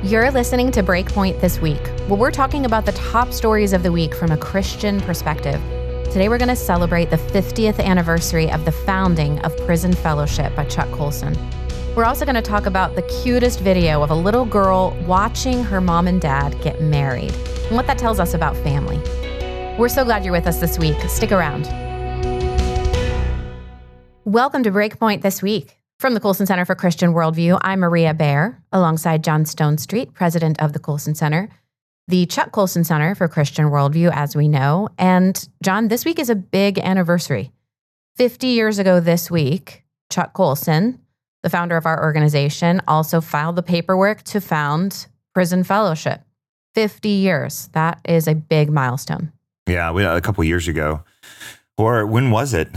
You're listening to Breakpoint This Week, where we're talking about the top stories of the week from a Christian perspective. Today we're going to celebrate the 50th anniversary of the founding of Prison Fellowship by Chuck Colson. We're also going to talk about the cutest video of a little girl watching her mom and dad get married and what that tells us about family. We're so glad you're with us this week. Stick around. Welcome to Breakpoint This Week. From the Colson Center for Christian Worldview, I'm Maria Baer, alongside John Stonestreet, president of the Colson Center, the Chuck Colson Center for Christian Worldview, as we know. And John, this week is a big anniversary. 50 years ago this week, Chuck Colson, the founder of our organization, also filed the paperwork to found Prison Fellowship. 50 years. That is a big milestone. Yeah, a couple years ago. Or when was it?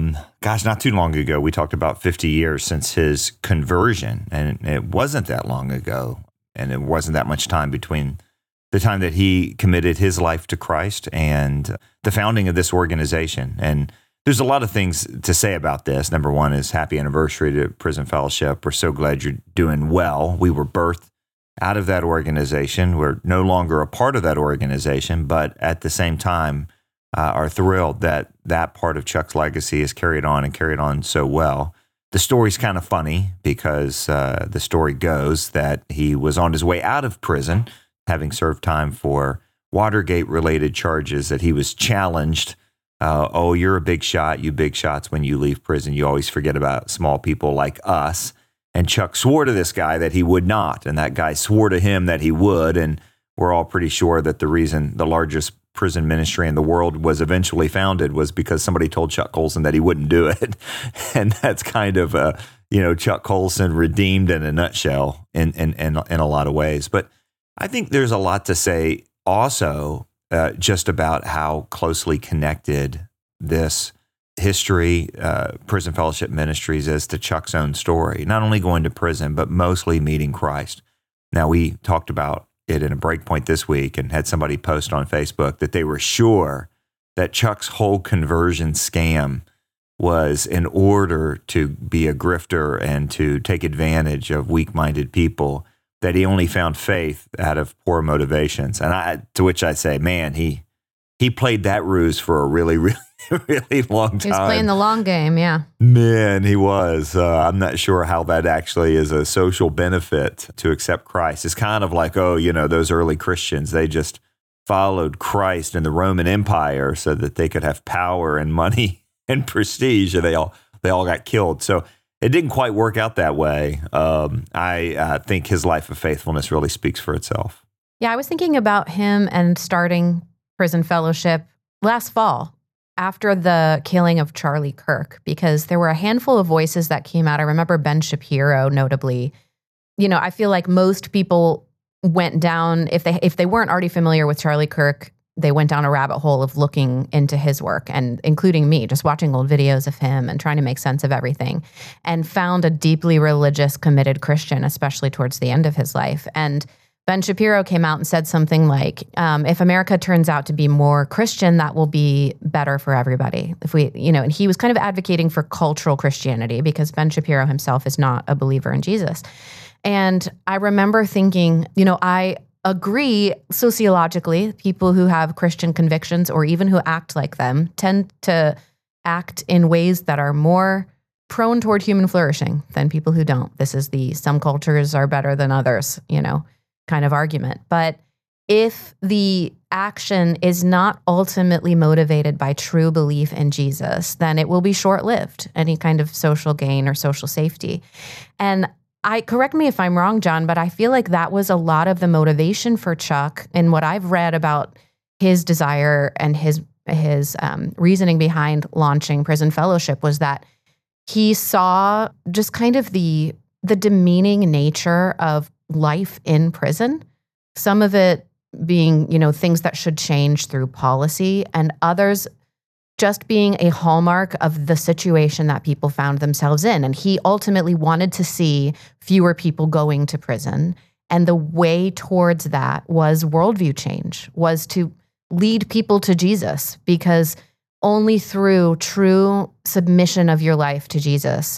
Not too long ago. We talked about 50 years since his conversion, and it wasn't that long ago, and it wasn't that much time between the time that he committed his life to Christ and the founding of this organization. And there's a lot of things to say about this. Number one is happy anniversary to Prison Fellowship. We're so glad you're doing well. We were birthed out of that organization. We're no longer a part of that organization, but at the same time, are thrilled that that part of Chuck's legacy is carried on so well. The story's kind of funny because the story goes that he was on his way out of prison, having served time for Watergate-related charges, that he was challenged. You're a big shot. You big shots, when you leave prison, you always forget about small people like us. And Chuck swore to this guy that he would not, and that guy swore to him that he would, and we're all pretty sure that the reason the largest prison ministry in the world was eventually founded was because somebody told Chuck Colson that he wouldn't do it. And that's kind of, Chuck Colson redeemed in a nutshell in a lot of ways. But I think there's a lot to say also just about how closely connected this history, Prison Fellowship Ministries, is to Chuck's own story. Not only going to prison, but mostly meeting Christ. Now, we talked about it in a Breakpoint this week and had somebody post on Facebook that they were sure that Chuck's whole conversion scam was in order to be a grifter and to take advantage of weak-minded people, that he only found faith out of poor motivations. And to which I say, man, he played that ruse for a really, really, really long time. He was playing the long game, yeah. Man, he was. I'm not sure how that actually is a social benefit to accept Christ. It's kind of like, those early Christians, they just followed Christ in the Roman Empire so that they could have power and money and prestige, and they all got killed. So it didn't quite work out that way. I think his life of faithfulness really speaks for itself. Yeah, I was thinking about him and starting Prison Fellowship last fall after the killing of Charlie Kirk, because there were a handful of voices that came out. I remember Ben Shapiro, notably. I feel like most people went down, if they weren't already familiar with Charlie Kirk, they went down a rabbit hole of looking into his work, and including me, just watching old videos of him and trying to make sense of everything, and found a deeply religious, committed Christian, especially towards the end of his life. And Ben Shapiro came out and said something like, if America turns out to be more Christian, that will be better for everybody. And he was kind of advocating for cultural Christianity because Ben Shapiro himself is not a believer in Jesus. And I remember thinking, I agree sociologically, people who have Christian convictions or even who act like them tend to act in ways that are more prone toward human flourishing than people who don't. This is the some cultures are better than others, kind of argument. But if the action is not ultimately motivated by true belief in Jesus, then it will be short-lived, any kind of social gain or social safety. And correct me if I'm wrong, John, but I feel like that was a lot of the motivation for Chuck in what I've read about his desire and his reasoning behind launching Prison Fellowship was that he saw just kind of the demeaning nature of life in prison, some of it being, things that should change through policy, and others just being a hallmark of the situation that people found themselves in. And he ultimately wanted to see fewer people going to prison. And the way towards that was worldview change, was to lead people to Jesus, because only through true submission of your life to Jesus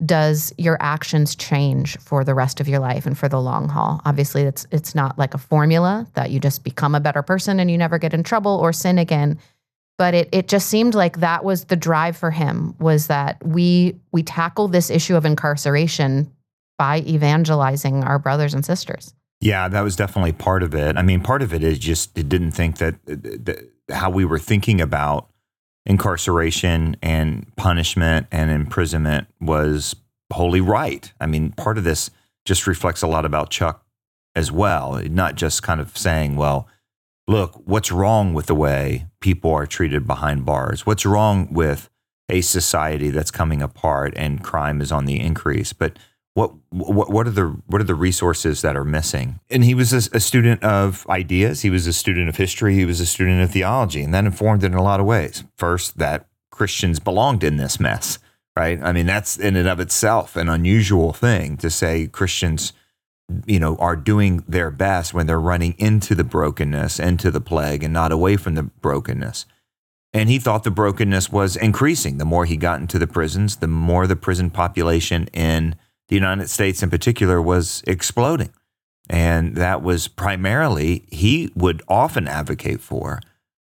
does your actions change for the rest of your life and for the long haul? Obviously, it's not like a formula that you just become a better person and you never get in trouble or sin again. But it just seemed like that was the drive for him, was that we tackle this issue of incarceration by evangelizing our brothers and sisters. Yeah, that was definitely part of it. I mean, part of it is just it didn't think that how we were thinking about incarceration and punishment and imprisonment was wholly right. I mean, part of this just reflects a lot about Chuck as well, not just kind of saying, well, look, what's wrong with the way people are treated behind bars? What's wrong with a society that's coming apart and crime is on the increase? But what are the resources that are missing? And he was a student of ideas. He was a student of history. He was a student of theology, and that informed it in a lot of ways. First, that Christians belonged in this mess, right? I mean, that's in and of itself an unusual thing to say Christians, are doing their best when they're running into the brokenness, into the plague, and not away from the brokenness. And he thought the brokenness was increasing. The more he got into the prisons, the more the prison population in the United States in particular was exploding. And that was primarily, he would often advocate for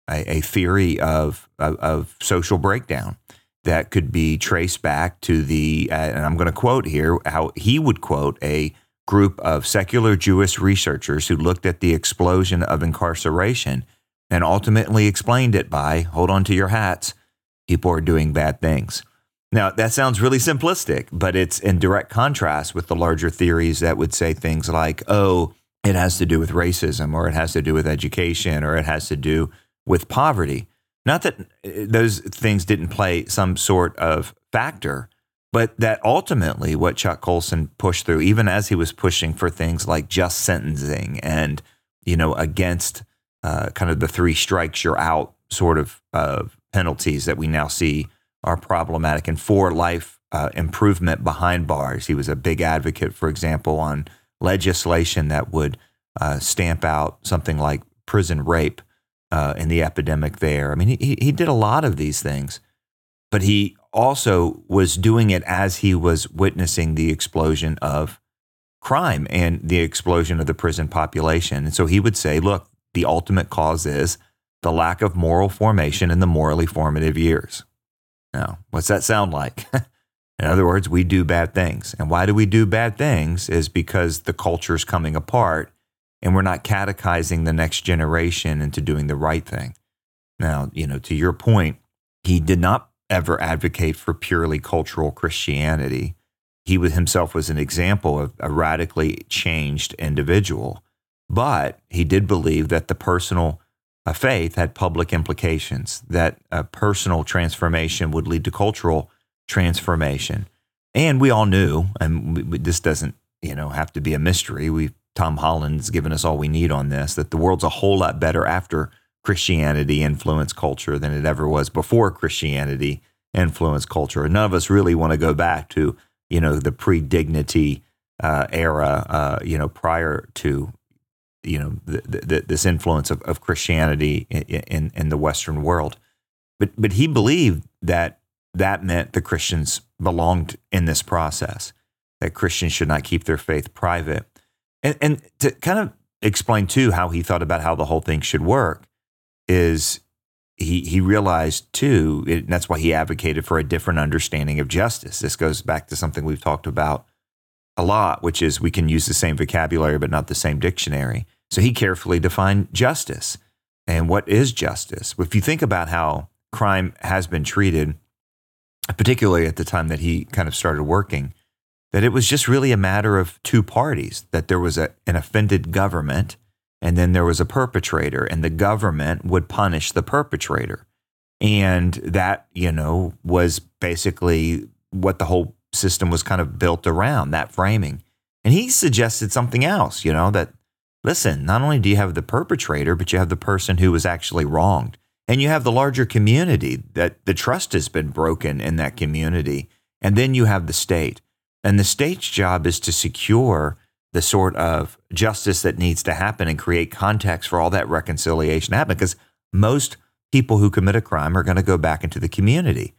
a theory of social breakdown that could be traced back to and I'm going to quote here, how he would quote a group of secular Jewish researchers who looked at the explosion of incarceration and ultimately explained it by, hold on to your hats, people are doing bad things. Now, that sounds really simplistic, but it's in direct contrast with the larger theories that would say things like, oh, it has to do with racism, or it has to do with education, or it has to do with poverty. Not that those things didn't play some sort of factor, but that ultimately what Chuck Colson pushed through, even as he was pushing for things like just sentencing and, against kind of the 3 strikes you're out sort of penalties that we now see are problematic, and for life improvement behind bars. He was a big advocate, for example, on legislation that would stamp out something like prison rape in the epidemic there. I mean, he did a lot of these things, but he also was doing it as he was witnessing the explosion of crime and the explosion of the prison population. And so he would say, look, the ultimate cause is the lack of moral formation in the morally formative years. Now, what's that sound like? In other words, we do bad things. And why do we do bad things is because the culture's coming apart and we're not catechizing the next generation into doing the right thing. Now, to your point, he did not ever advocate for purely cultural Christianity. He himself was an example of a radically changed individual, but he did believe that the personal faith had public implications, that a personal transformation would lead to cultural transformation. And we all knew, and this doesn't, have to be a mystery. Tom Holland's given us all we need on this, that the world's a whole lot better after Christianity influenced culture than it ever was before Christianity influenced culture. None of us really want to go back to, the pre-dignity era, prior to this influence of Christianity in the Western world. But he believed that meant the Christians belonged in this process, that Christians should not keep their faith private. And to kind of explain, too, how he thought about how the whole thing should work is he realized, too, and that's why he advocated for a different understanding of justice. This goes back to something we've talked about a lot, which is we can use the same vocabulary but not the same dictionary. So he carefully defined justice. And what is justice? If you think about how crime has been treated, particularly at the time that he kind of started working, that it was just really a matter of 2 parties, that there was an offended government and then there was a perpetrator, and the government would punish the perpetrator. And that, was basically what the whole system was kind of built around, that framing. And he suggested something else, that, listen, not only do you have the perpetrator, but you have the person who was actually wronged. And you have the larger community, that the trust has been broken in that community. And then you have the state. And the state's job is to secure the sort of justice that needs to happen and create context for all that reconciliation to happen. Because most people who commit a crime are going to go back into the community.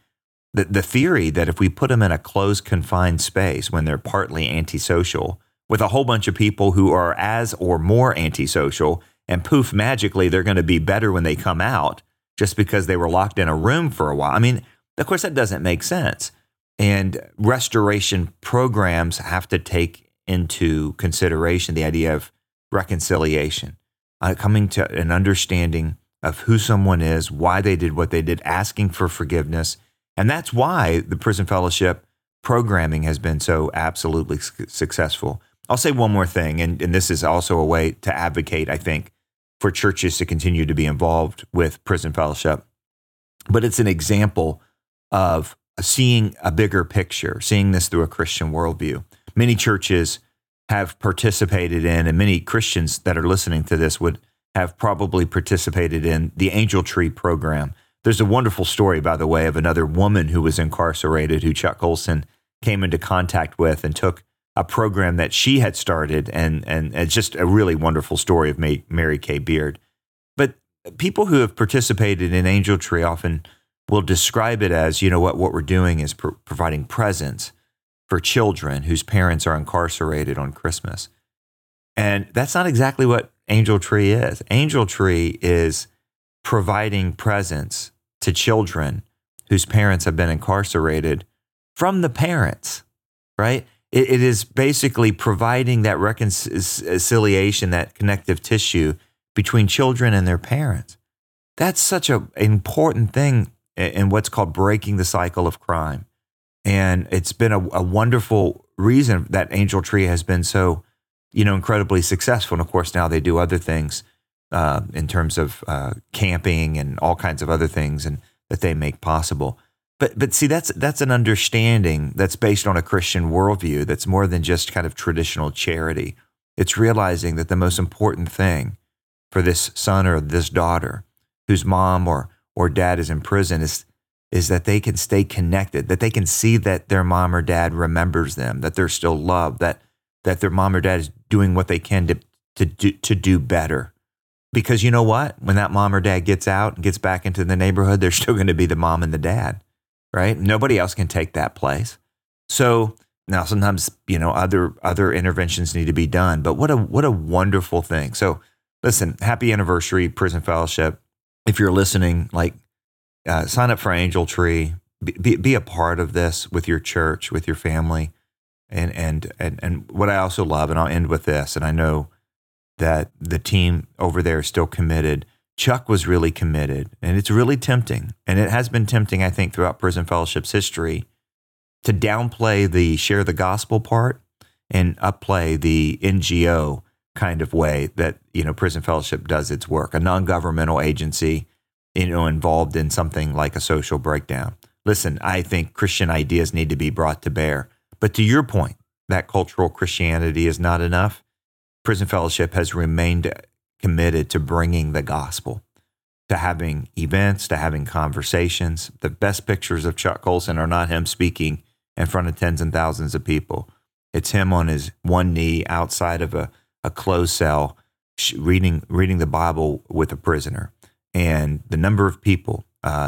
the theory that if we put them in a closed, confined space when they're partly antisocial with a whole bunch of people who are as or more antisocial, and poof, magically, they're going to be better when they come out just because they were locked in a room for a while. I mean, of course, that doesn't make sense. And restoration programs have to take into consideration the idea of reconciliation, coming to an understanding of who someone is, why they did what they did, asking for forgiveness. And that's why the Prison Fellowship programming has been so absolutely successful. I'll say one more thing, and this is also a way to advocate, I think, for churches to continue to be involved with Prison Fellowship. But it's an example of seeing a bigger picture, seeing this through a Christian worldview. Many churches have participated in, and many Christians that are listening to this would have probably participated in the Angel Tree program. There's a wonderful story, by the way, of another woman who was incarcerated who Chuck Colson came into contact with and took a program that she had started, and it's just a really wonderful story of Mary Kay Beard. But people who have participated in Angel Tree often will describe it as, what we're doing is providing presents for children whose parents are incarcerated on Christmas. And that's not exactly what Angel Tree is. Angel Tree is providing presents to children whose parents have been incarcerated from the parents, right? It is basically providing that reconciliation, that connective tissue between children and their parents. That's such an important thing in what's called breaking the cycle of crime. And it's been a wonderful reason that Angel Tree has been so, incredibly successful. And of course, now they do other things in terms of camping and all kinds of other things and that they make possible. But see, that's an understanding that's based on a Christian worldview that's more than just kind of traditional charity. It's realizing that the most important thing for this son or this daughter whose mom or dad is in prison is that they can stay connected, that they can see that their mom or dad remembers them, that they're still loved, that their mom or dad is doing what they can to do better. Because you know what? When that mom or dad gets out and gets back into the neighborhood, they're still going to be the mom and the dad, right? Nobody else can take that place. So now sometimes, other interventions need to be done, but what a wonderful thing. So listen, happy anniversary, Prison Fellowship. If you're listening, sign up for Angel Tree, be a part of this with your church, with your family. And what I also love, and I'll end with this, and I know that the team over there is still committed. Chuck was really committed, and it's really tempting. And it has been tempting, I think, throughout Prison Fellowship's history to downplay the share the gospel part and upplay the NGO kind of way that, Prison Fellowship does its work, a non-governmental agency, involved in something like a social breakdown. Listen, I think Christian ideas need to be brought to bear. But to your point, that cultural Christianity is not enough. Prison Fellowship has remained committed to bringing the gospel, to having events, to having conversations. The best pictures of Chuck Colson are not him speaking in front of tens and thousands of people. It's him on his one knee outside of a closed cell, reading the Bible with a prisoner. And the number of people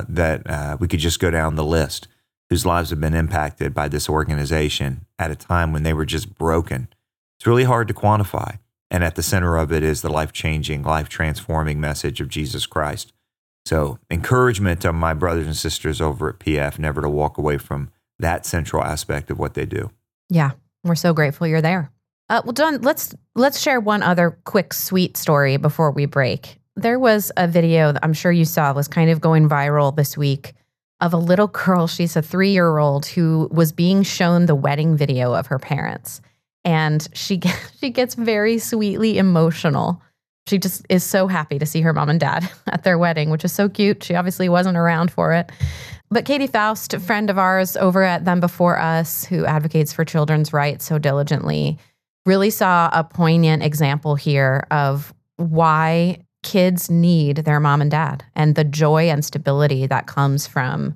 that we could just go down the list whose lives have been impacted by this organization at a time when they were just broken. It's really hard to quantify. And at the center of it is the life-changing, life-transforming message of Jesus Christ. So encouragement to my brothers and sisters over at PF, never to walk away from that central aspect of what they do. Yeah, we're so grateful you're there. Well, John, let's share one other quick, sweet story before we break. There was a video that I'm sure you saw was kind of going viral this week of a little girl. She's a 3-year-old who was being shown the wedding video of her parents. And she gets very sweetly emotional. She just is so happy to see her mom and dad at their wedding, which is so cute. She obviously wasn't around for it. But Katie Faust, a friend of ours over at Them Before Us, who advocates for children's rights so diligently, really saw a poignant example here of why kids need their mom and dad and the joy and stability that comes from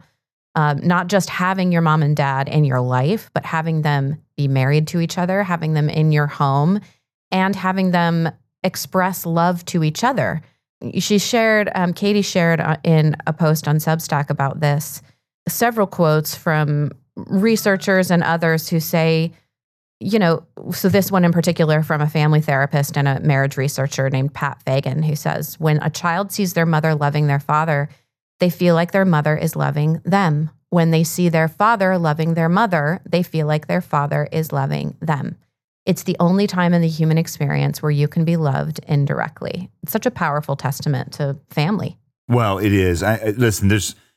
not just having your mom and dad in your life, but having them be married to each other, having them in your home, and having them express love to each other. Katie shared in a post on Substack about this, several quotes from researchers and others who say, so this one in particular from a family therapist and a marriage researcher named Pat Fagan, who says, when a child sees their mother loving their father, they feel like their mother is loving them. When they see their father loving their mother, they feel like their father is loving them. It's the only time in the human experience where you can be loved indirectly. It's such a powerful testament to family. Well, it is. Listen,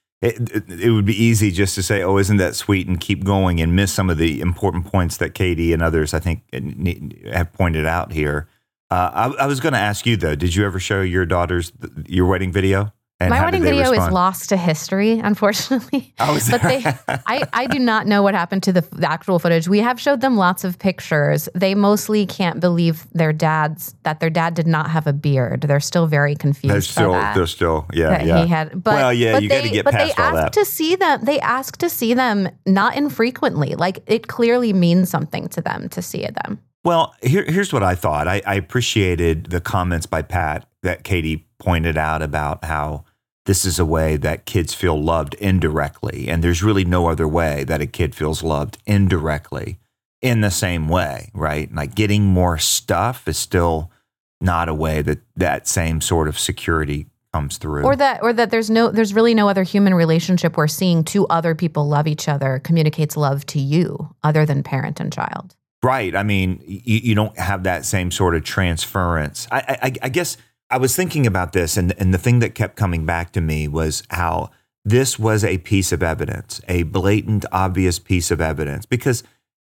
it would be easy just to say, oh, isn't that sweet, and keep going and miss some of the important points that Katie and others, I think, have pointed out here. I was going to ask you, though, did you ever show your daughters your wedding video? And my wedding video is lost to history, unfortunately. But I do not know what happened to the actual footage. We have showed them lots of pictures. They mostly can't believe that their dad did not have a beard. They're still very confused. They're still, yeah. He had, you got to get past all that. They ask to see them not infrequently. Like, it clearly means something to them to see them. Well, here's what I thought. I appreciated the comments by Pat that Katie pointed out about how this is a way that kids feel loved indirectly. And there's really no other way that a kid feels loved indirectly in the same way, right? Like, getting more stuff is still not a way that same sort of security comes through. Or that there's really no other human relationship where seeing two other people love each other communicates love to you other than parent and child. Right. I mean, you don't have that same sort of transference. I guess I was thinking about this, and the thing that kept coming back to me was how this was a piece of evidence, a blatant, obvious piece of evidence, because,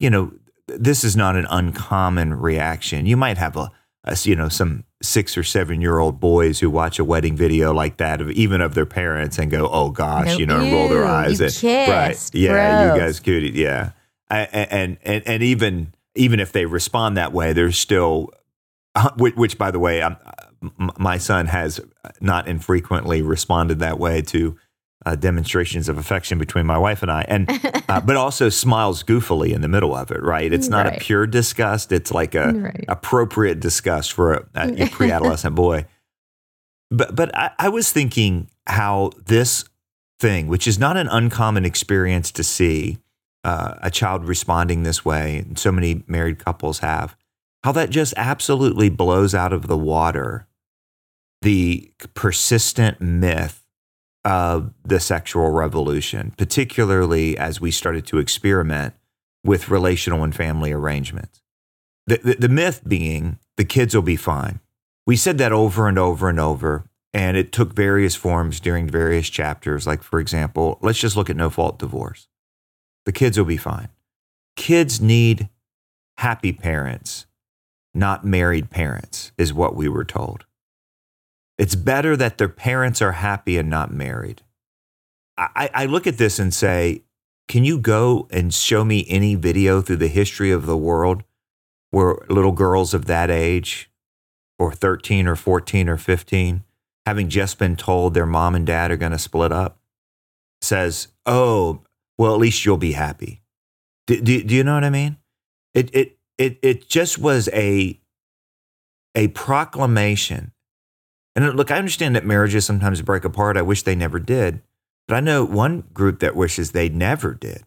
this is not an uncommon reaction. You might have some 6 or 7 year old boys who watch a wedding video like that, even of their parents, and go, "Oh gosh," and roll their eyes. You kissed, right? Yeah, gross. You guys could, yeah. And even if they respond that way, there's still, which by the way, my son has not infrequently responded that way to demonstrations of affection between my wife and I, and but also smiles goofily in the middle of it. Right? It's not a pure disgust; it's like a appropriate disgust for a pre-adolescent boy. But I was thinking how this thing, which is not an uncommon experience to see, a child responding this way, and so many married couples have, how that just absolutely blows out of the water the persistent myth of the sexual revolution, particularly as we started to experiment with relational and family arrangements. The myth being, the kids will be fine. We said that over and over and over, and it took various forms during various chapters. Like, for example, let's just look at no-fault divorce. The kids will be fine. Kids need happy parents, not married parents, is what we were told. It's better that their parents are happy and not married. I look at this and say, can you go and show me any video through the history of the world where little girls of that age, or 13 or 14 or 15, having just been told their mom and dad are going to split up, says, "Oh, well, at least you'll be happy." Do you know what I mean? It just was a proclamation. And look, I understand that marriages sometimes break apart. I wish they never did. But I know one group that wishes they never did.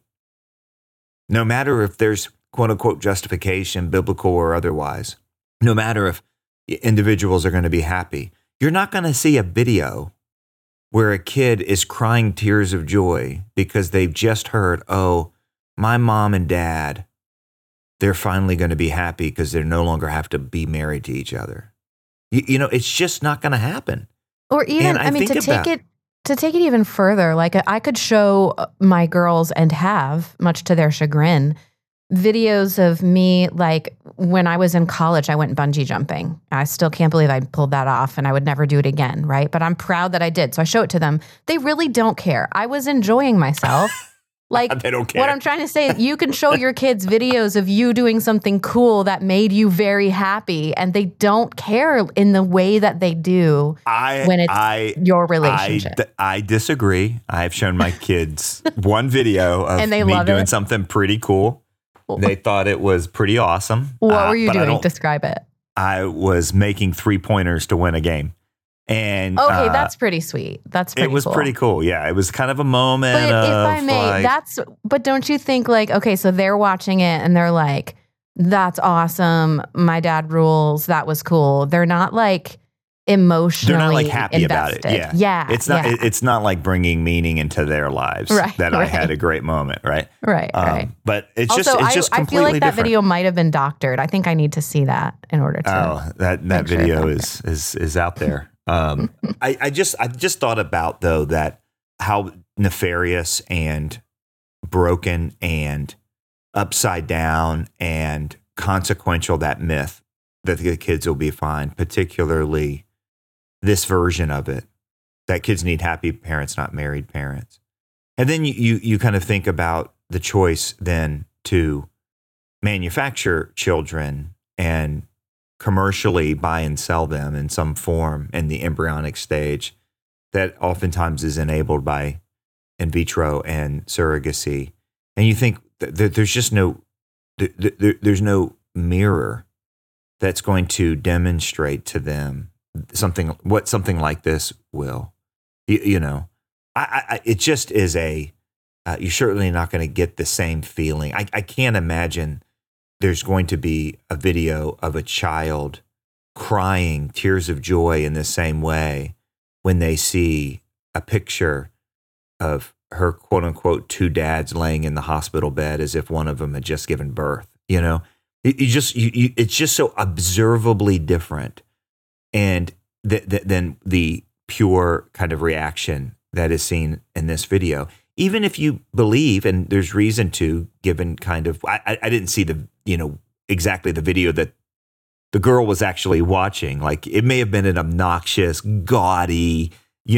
No matter if there's quote unquote justification, biblical or otherwise, no matter if individuals are going to be happy, you're not going to see a video where a kid is crying tears of joy because they've just heard, "Oh, my mom and dad, they're finally going to be happy because they no longer have to be married to each other." It's just not going to happen. Or even, to take it even further, like I could show my girls, and have, much to their chagrin, videos of me, like when I was in college, I went bungee jumping. I still can't believe I pulled that off, and I would never do it again, right? But I'm proud that I did. So I show it to them. They really don't care. I was enjoying myself. Like, they don't care. What I'm trying to say, you can show your kids videos of you doing something cool that made you very happy, and they don't care in the way that they do when it's your relationship. I disagree. I've shown my kids one video of me doing something pretty cool. They thought it was pretty awesome. What were you doing? Describe it. I was making 3-pointers to win a game. And okay, that's pretty sweet. That's pretty It was cool. pretty cool. Yeah, it was kind of a moment. But of, if I may, like, but don't you think like, okay, so they're watching it and they're like, that's awesome. My dad rules. That was cool. They're not like emotionally they're not like happy invested. about it. Yeah. Yeah. It's not, it's not like bringing meaning into their lives that I had a great moment. Right. Right. Right. But it's also, just I completely feel like that different. video might have been doctored. I think I need to see that in order to. Oh, that video is out there. I just thought about though that how nefarious and broken and upside down and consequential that myth that the kids will be fine, particularly this version of it, that kids need happy parents, not married parents. And then you kind of think about the choice then to manufacture children and commercially buy and sell them in some form in the embryonic stage that oftentimes is enabled by in vitro and surrogacy. And you think that there's just there's no mirror that's going to demonstrate to them something like this will. It just is you're certainly not going to get the same feeling. I can't imagine there's going to be a video of a child crying tears of joy in the same way when they see a picture of her quote unquote two dads laying in the hospital bed as if one of them had just given birth. It's just so observably different and than the pure kind of reaction that is seen in this video. Even if you believe, and there's reason to, given kind of, I didn't see exactly the video that the girl was actually watching. Like it may have been an obnoxious, gaudy,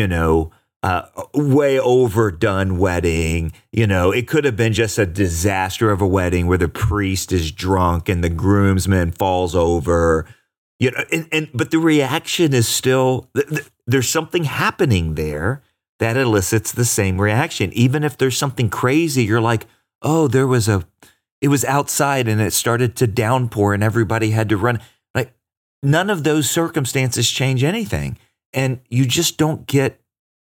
way overdone wedding. It could have been just a disaster of a wedding where the priest is drunk and the groomsman falls over. But the reaction is still, there's something happening there that elicits the same reaction. Even if there's something crazy, you're like, oh, it was outside and it started to downpour and everybody had to run. Like none of those circumstances change anything. And you just don't get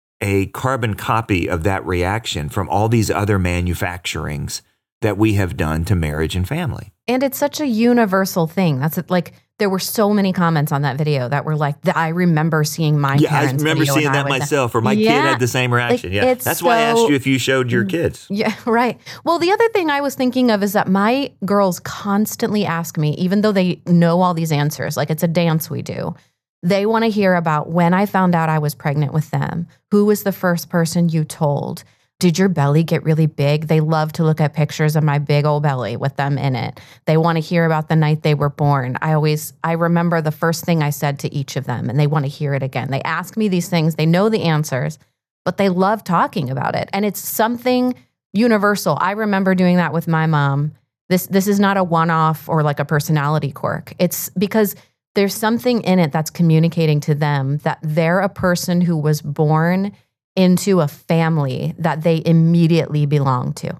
a carbon copy of that reaction from all these other manufacturings that we have done to marriage and family. And it's such a universal thing. That's like, there were so many comments on that video that were like, I remember seeing my parents' I remember video seeing that myself, or my kid had the same reaction. Like, that's why I asked you if you showed your kids. Yeah, right. Well, the other thing I was thinking of is that my girls constantly ask me, even though they know all these answers, like it's a dance we do, they want to hear about when I found out I was pregnant with them. Who was the first person you told? Did your belly get really big? They love to look at pictures of my big old belly with them in it. They want to hear about the night they were born. I remember the first thing I said to each of them, and they want to hear it again. They ask me these things. They know the answers, but they love talking about it. And it's something universal. I remember doing that with my mom. This is not a one-off or like a personality quirk. It's because there's something in it that's communicating to them that they're a person who was born into a family that they immediately belong to,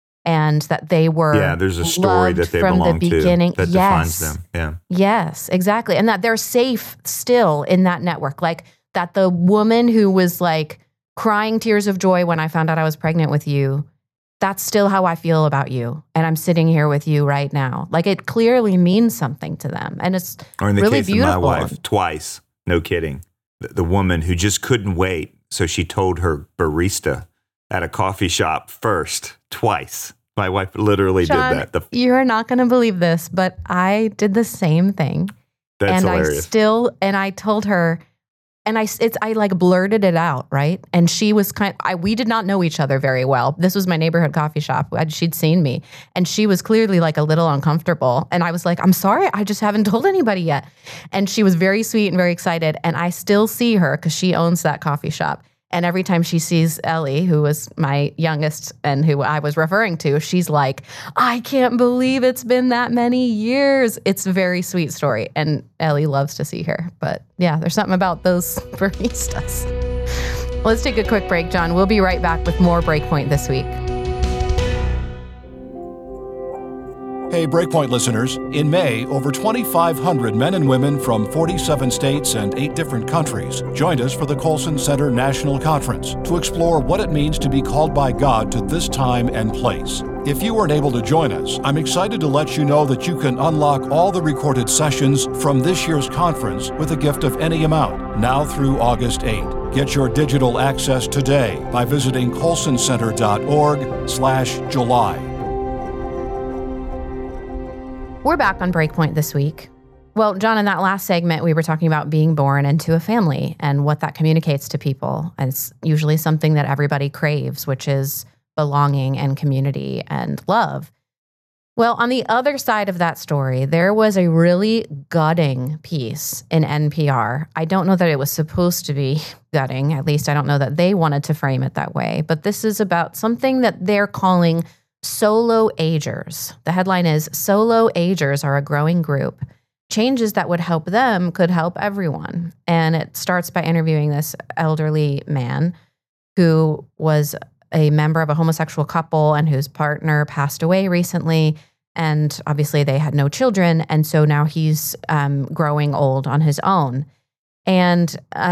and that they were there's a story that they from belong the beginning. To that defines them. Yeah. Yes, exactly. And that they're safe still in that network. Like that the woman who was like crying tears of joy when I found out I was pregnant with you, that's still how I feel about you. And I'm sitting here with you right now. Like it clearly means something to them. And it's or in the really case beautiful. of my wife, twice, no kidding. The woman who just couldn't wait. So she told her barista at a coffee shop first, twice. My wife literally Sean, did that. You're not going to believe this, but I did the same thing. That's hilarious. I told her, and I like blurted it out, right? And she was we did not know each other very well. This was my neighborhood coffee shop. She'd seen me, and she was clearly like a little uncomfortable. And I was like, I'm sorry, I just haven't told anybody yet. And she was very sweet and very excited. And I still see her because she owns that coffee shop. And every time she sees Ellie, who was my youngest and who I was referring to, she's like, I can't believe it's been that many years. It's a very sweet story. And Ellie loves to see her. But yeah, there's something about those baristas. Let's take a quick break, John. We'll be right back with more Breakpoint this week. Hey, Breakpoint listeners. In May, over 2,500 men and women from 47 states and 8 different countries joined us for the Colson Center National Conference to explore what it means to be called by God to this time and place. If you weren't able to join us, I'm excited to let you know that you can unlock all the recorded sessions from this year's conference with a gift of any amount, now through August 8. Get your digital access today by visiting colsoncenter.org/July. We're back on Breakpoint this week. Well, John, in that last segment, we were talking about being born into a family and what that communicates to people. And it's usually something that everybody craves, which is belonging and community and love. Well, on the other side of that story, there was a really gutting piece in NPR. I don't know that it was supposed to be gutting. At least I don't know that they wanted to frame it that way. But this is about something that they're calling solo agers. The headline is, "Solo agers are a growing group. Changes that would help them could help everyone." And it starts by interviewing this elderly man who was a member of a homosexual couple and whose partner passed away recently. And obviously they had no children. And so now he's growing old on his own. And,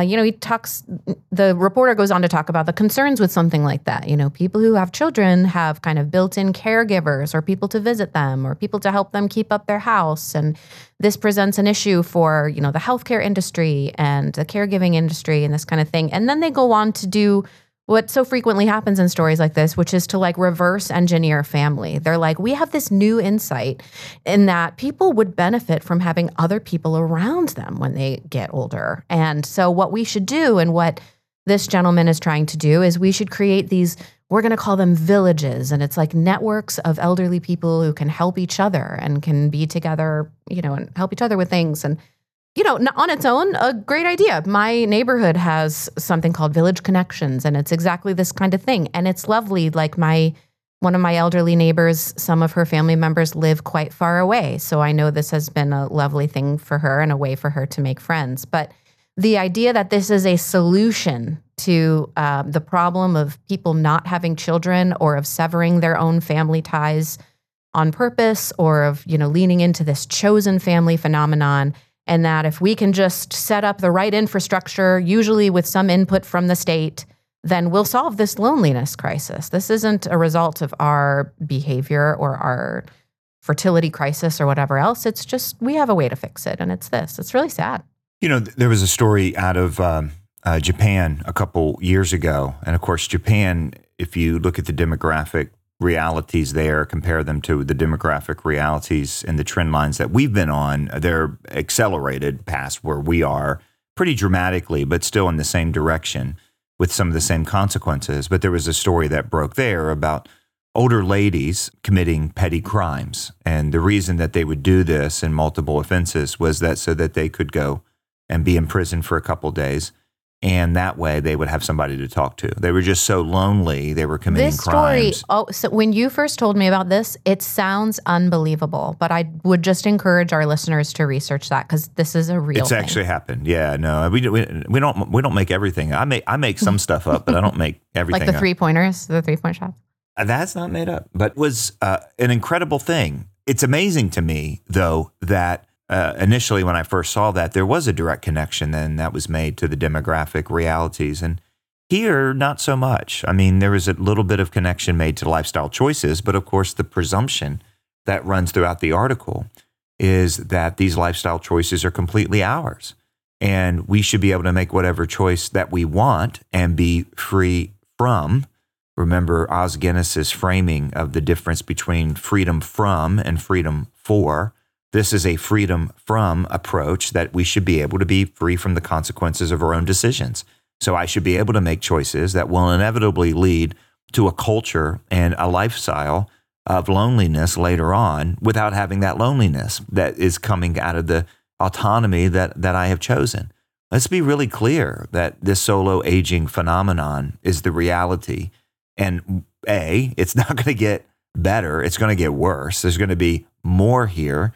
the reporter goes on to talk about the concerns with something like that. You know, people who have children have kind of built-in caregivers or people to visit them or people to help them keep up their house. And this presents an issue for, the healthcare industry and the caregiving industry and this kind of thing. And then they go on to do what so frequently happens in stories like this, which is to reverse engineer family. They're like, we have this new insight in that people would benefit from having other people around them when they get older. And so what we should do, and what this gentleman is trying to do, is we should create these, we're going to call them villages. And it's like networks of elderly people who can help each other and can be together, and help each other with things. And on its own, a great idea. My neighborhood has something called Village Connections, and it's exactly this kind of thing. And it's lovely. One of my elderly neighbors, some of her family members live quite far away. So I know this has been a lovely thing for her and a way for her to make friends. But the idea that this is a solution to the problem of people not having children or of severing their own family ties on purpose, or of, leaning into this chosen family phenomenon, and that if we can just set up the right infrastructure, usually with some input from the state, then we'll solve this loneliness crisis. This isn't a result of our behavior or our fertility crisis or whatever else. It's just, we have a way to fix it, and it's this. It's really sad. There was a story out of Japan a couple years ago. And of course, Japan, if you look at the demographic realities there, compare them to the demographic realities and the trend lines that we've been on, they're accelerated past where we are pretty dramatically, but still in the same direction with some of the same consequences. But there was a story that broke there about older ladies committing petty crimes. And the reason that they would do this in multiple offenses was that so that they could go and be in prison for a couple of days. And that way they would have somebody to talk to. They were just so lonely, they were committing crimes. So when you first told me about this, it sounds unbelievable. But I would just encourage our listeners to research that, because this is a real thing. It's actually happened. Yeah, no, we don't make everything. I make some stuff up, but I don't make everything like the up. 3-pointers, the 3-point shots. That's not made up, but it was an incredible thing. It's amazing to me, though, that initially, when I first saw that, there was a direct connection then that was made to the demographic realities. And here, not so much. I mean, there was a little bit of connection made to lifestyle choices, but of course, the presumption that runs throughout the article is that these lifestyle choices are completely ours. And we should be able to make whatever choice that we want and be free from. Remember Os Guinness's framing of the difference between freedom from and freedom for. This is a freedom from approach, that we should be able to be free from the consequences of our own decisions. So I should be able to make choices that will inevitably lead to a culture and a lifestyle of loneliness later on without having that loneliness that is coming out of the autonomy that I have chosen. Let's be really clear that this solo aging phenomenon is the reality. And A, it's not going to get better. It's going to get worse. There's going to be more here.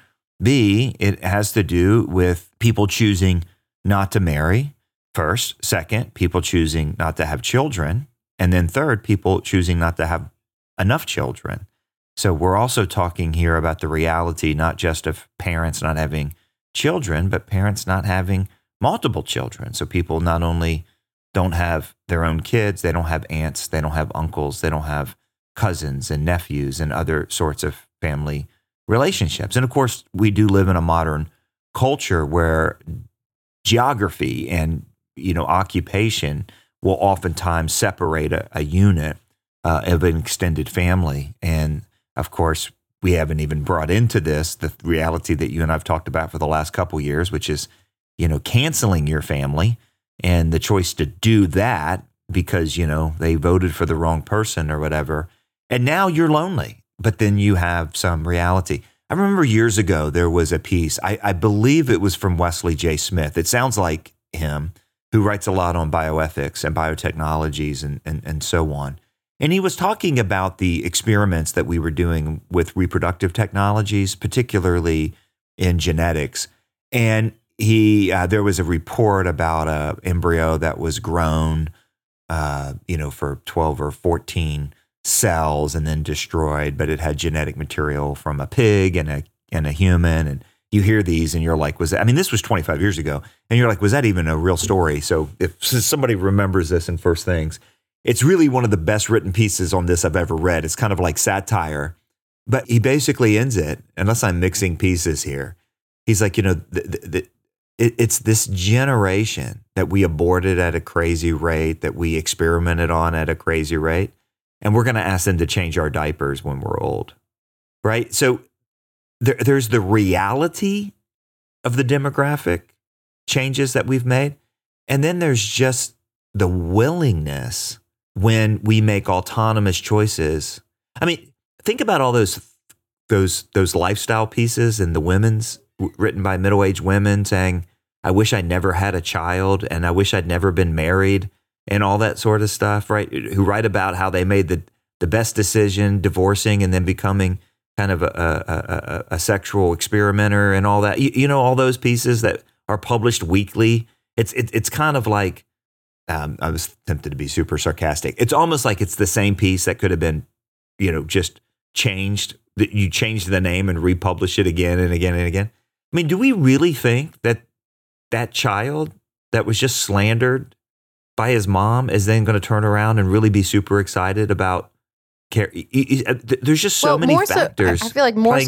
B, it has to do with people choosing not to marry first. Second, people choosing not to have children. And then third, people choosing not to have enough children. So we're also talking here about the reality, not just of parents not having children, but parents not having multiple children. So people not only don't have their own kids, they don't have aunts, they don't have uncles, they don't have cousins and nephews and other sorts of family relationships. And of course, we do live in a modern culture where geography and occupation will oftentimes separate a unit of an extended family. And of course, we haven't even brought into this the reality that you and I've talked about for the last couple years, which is, canceling your family and the choice to do that because, they voted for the wrong person or whatever. And now you're lonely, but then you have some reality. I remember years ago, there was a piece, I believe it was from Wesley J. Smith. It sounds like him, who writes a lot on bioethics and biotechnologies and so on. And he was talking about the experiments that we were doing with reproductive technologies, particularly in genetics. And there was a report about an embryo that was grown, for 12 or 14 cells and then destroyed, but it had genetic material from a pig and a human. And you hear these and you're like, this was 25 years ago. And you're like, was that even a real story? So if somebody remembers this in First Things, it's really one of the best written pieces on this I've ever read. It's kind of like satire, but he basically ends it, unless I'm mixing pieces here. He's like, it's this generation that we aborted at a crazy rate, that we experimented on at a crazy rate, and we're going to ask them to change our diapers when we're old, right? So there's the reality of the demographic changes that we've made, and then there's just the willingness when we make autonomous choices. Think about all those lifestyle pieces and the women's written by middle-aged women saying, I wish I never had a child and I wish I'd never been married and all that sort of stuff, right? Who write about how they made the best decision, divorcing and then becoming kind of a sexual experimenter and all that. All those pieces that are published weekly. It's kind of like, I was tempted to be super sarcastic. It's almost like it's the same piece that could have been, just changed. That you change the name and republish it again and again and again. Do we really think that child that was just slandered by his mom is then going to turn around and really be super excited about care? There's just so many factors. I feel like more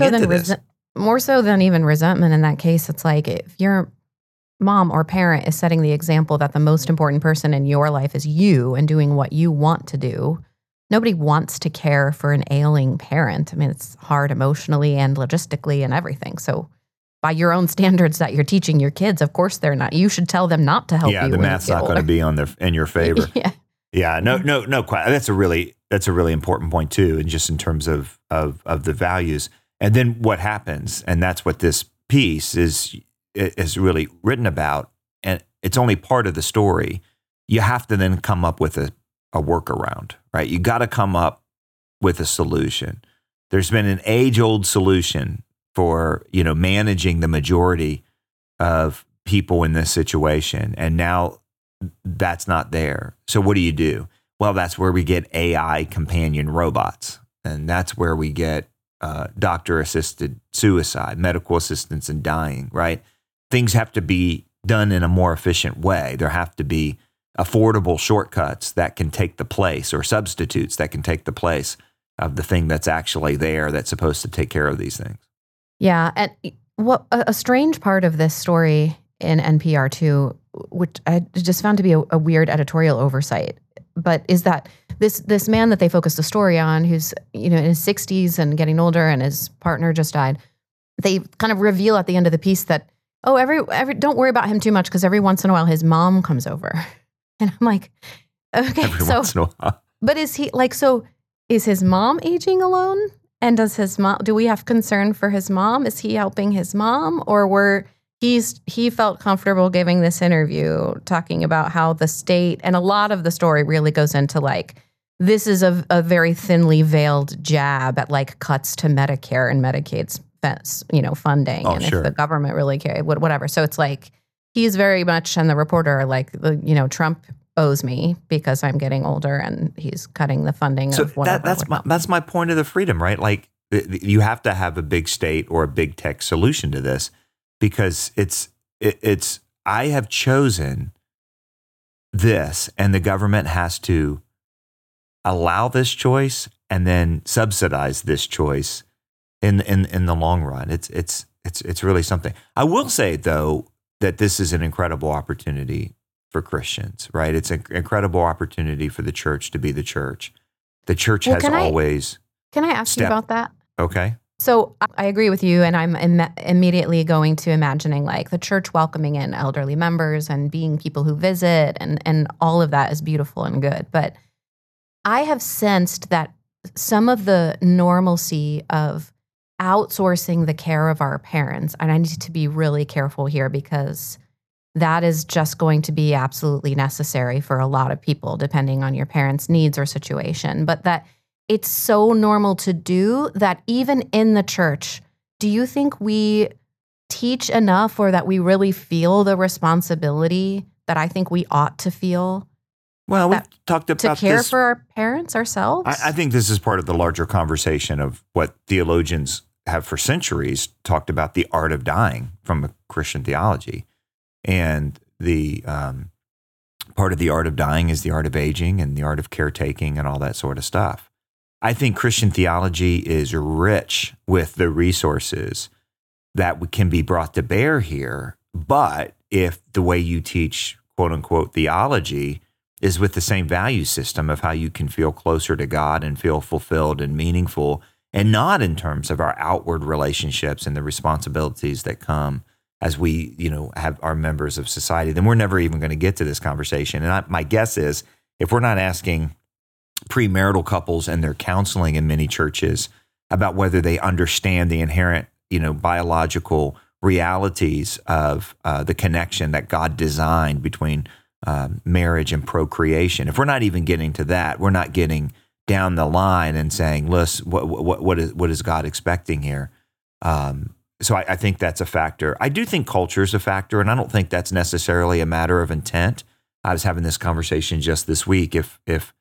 so than even resentment in that case. It's like if your mom or parent is setting the example that the most important person in your life is you and doing what you want to do. Nobody wants to care for an ailing parent. It's hard emotionally and logistically and everything. So by your own standards that you're teaching your kids, of course they're not. You should tell them not to help you. Yeah, the math's not going to be in your favor. Yeah. No. Quite. That's a really important point too, and just in terms of the values. And then what happens, and that's what this piece is really written about, and it's only part of the story. You have to then come up with a workaround, right? You got to come up with a solution. There's been an age-old solution for, managing the majority of people in this situation. And now that's not there. So what do? Well, that's where we get AI companion robots. And that's where we get doctor-assisted suicide, medical assistance in dying, right? Things have to be done in a more efficient way. There have to be affordable shortcuts that can take the place, or substitutes that can take the place of the thing that's actually there that's supposed to take care of these things. Yeah. And what a strange part of this story in NPR too, which I just found to be a weird editorial oversight, but is that this man that they focused the story on, who's, in his 60s and getting older and his partner just died, they kind of reveal at the end of the piece that, don't worry about him too much because every once in a while his mom comes over. And I'm like, okay, once in a while. But is his mom aging alone? And do we have concern for his mom? Is he helping his mom? Or he felt comfortable giving this interview talking about how the state, and a lot of the story really goes into like, this is a very thinly veiled jab at like cuts to Medicare and Medicaid's, funding. Oh, and sure. If the government really cared, whatever. So it's like, he's very much, and the reporter are like, Trump owes me because I'm getting older and he's cutting the funding of whatever. That's my point of the freedom, right? Like You have to have a big state or a big tech solution to this, because I have chosen this, and the government has to allow this choice and then subsidize this choice in the long run. It's really something. I will say, though, that this is an incredible opportunity for Christians, right? It's an incredible opportunity for the church to be the church. The church has always. Can I ask you about that? Okay. So I agree with you, and I'm immediately going to imagining like the church welcoming in elderly members and being people who visit, and all of that is beautiful and good. But I have sensed that some of the normalcy of outsourcing the care of our parents, and I need to be really careful here because that is just going to be absolutely necessary for a lot of people, depending on your parents' needs or situation. But that it's so normal to do that even in the church, do you think we teach enough, or that we really feel the responsibility that I think we ought to feel? Well, we've talked about to care for our parents ourselves. I think this is part of the larger conversation of what theologians have for centuries talked about, the art of dying from a Christian theology. And the part of the art of dying is the art of aging and the art of caretaking and all that sort of stuff. I think Christian theology is rich with the resources that can be brought to bear here. But if the way you teach, quote unquote, theology is with the same value system of how you can feel closer to God and feel fulfilled and meaningful, and not in terms of our outward relationships and the responsibilities that come as we, have our members of society, then we're never even going to get to this conversation. And my guess is, if we're not asking premarital couples and their counseling in many churches about whether they understand the inherent, biological realities of the connection that God designed between marriage and procreation, if we're not even getting to that, we're not getting down the line and saying, listen, what is God expecting here? So I think that's a factor. I do think culture is a factor, and I don't think that's necessarily a matter of intent. I was having this conversation just this week. If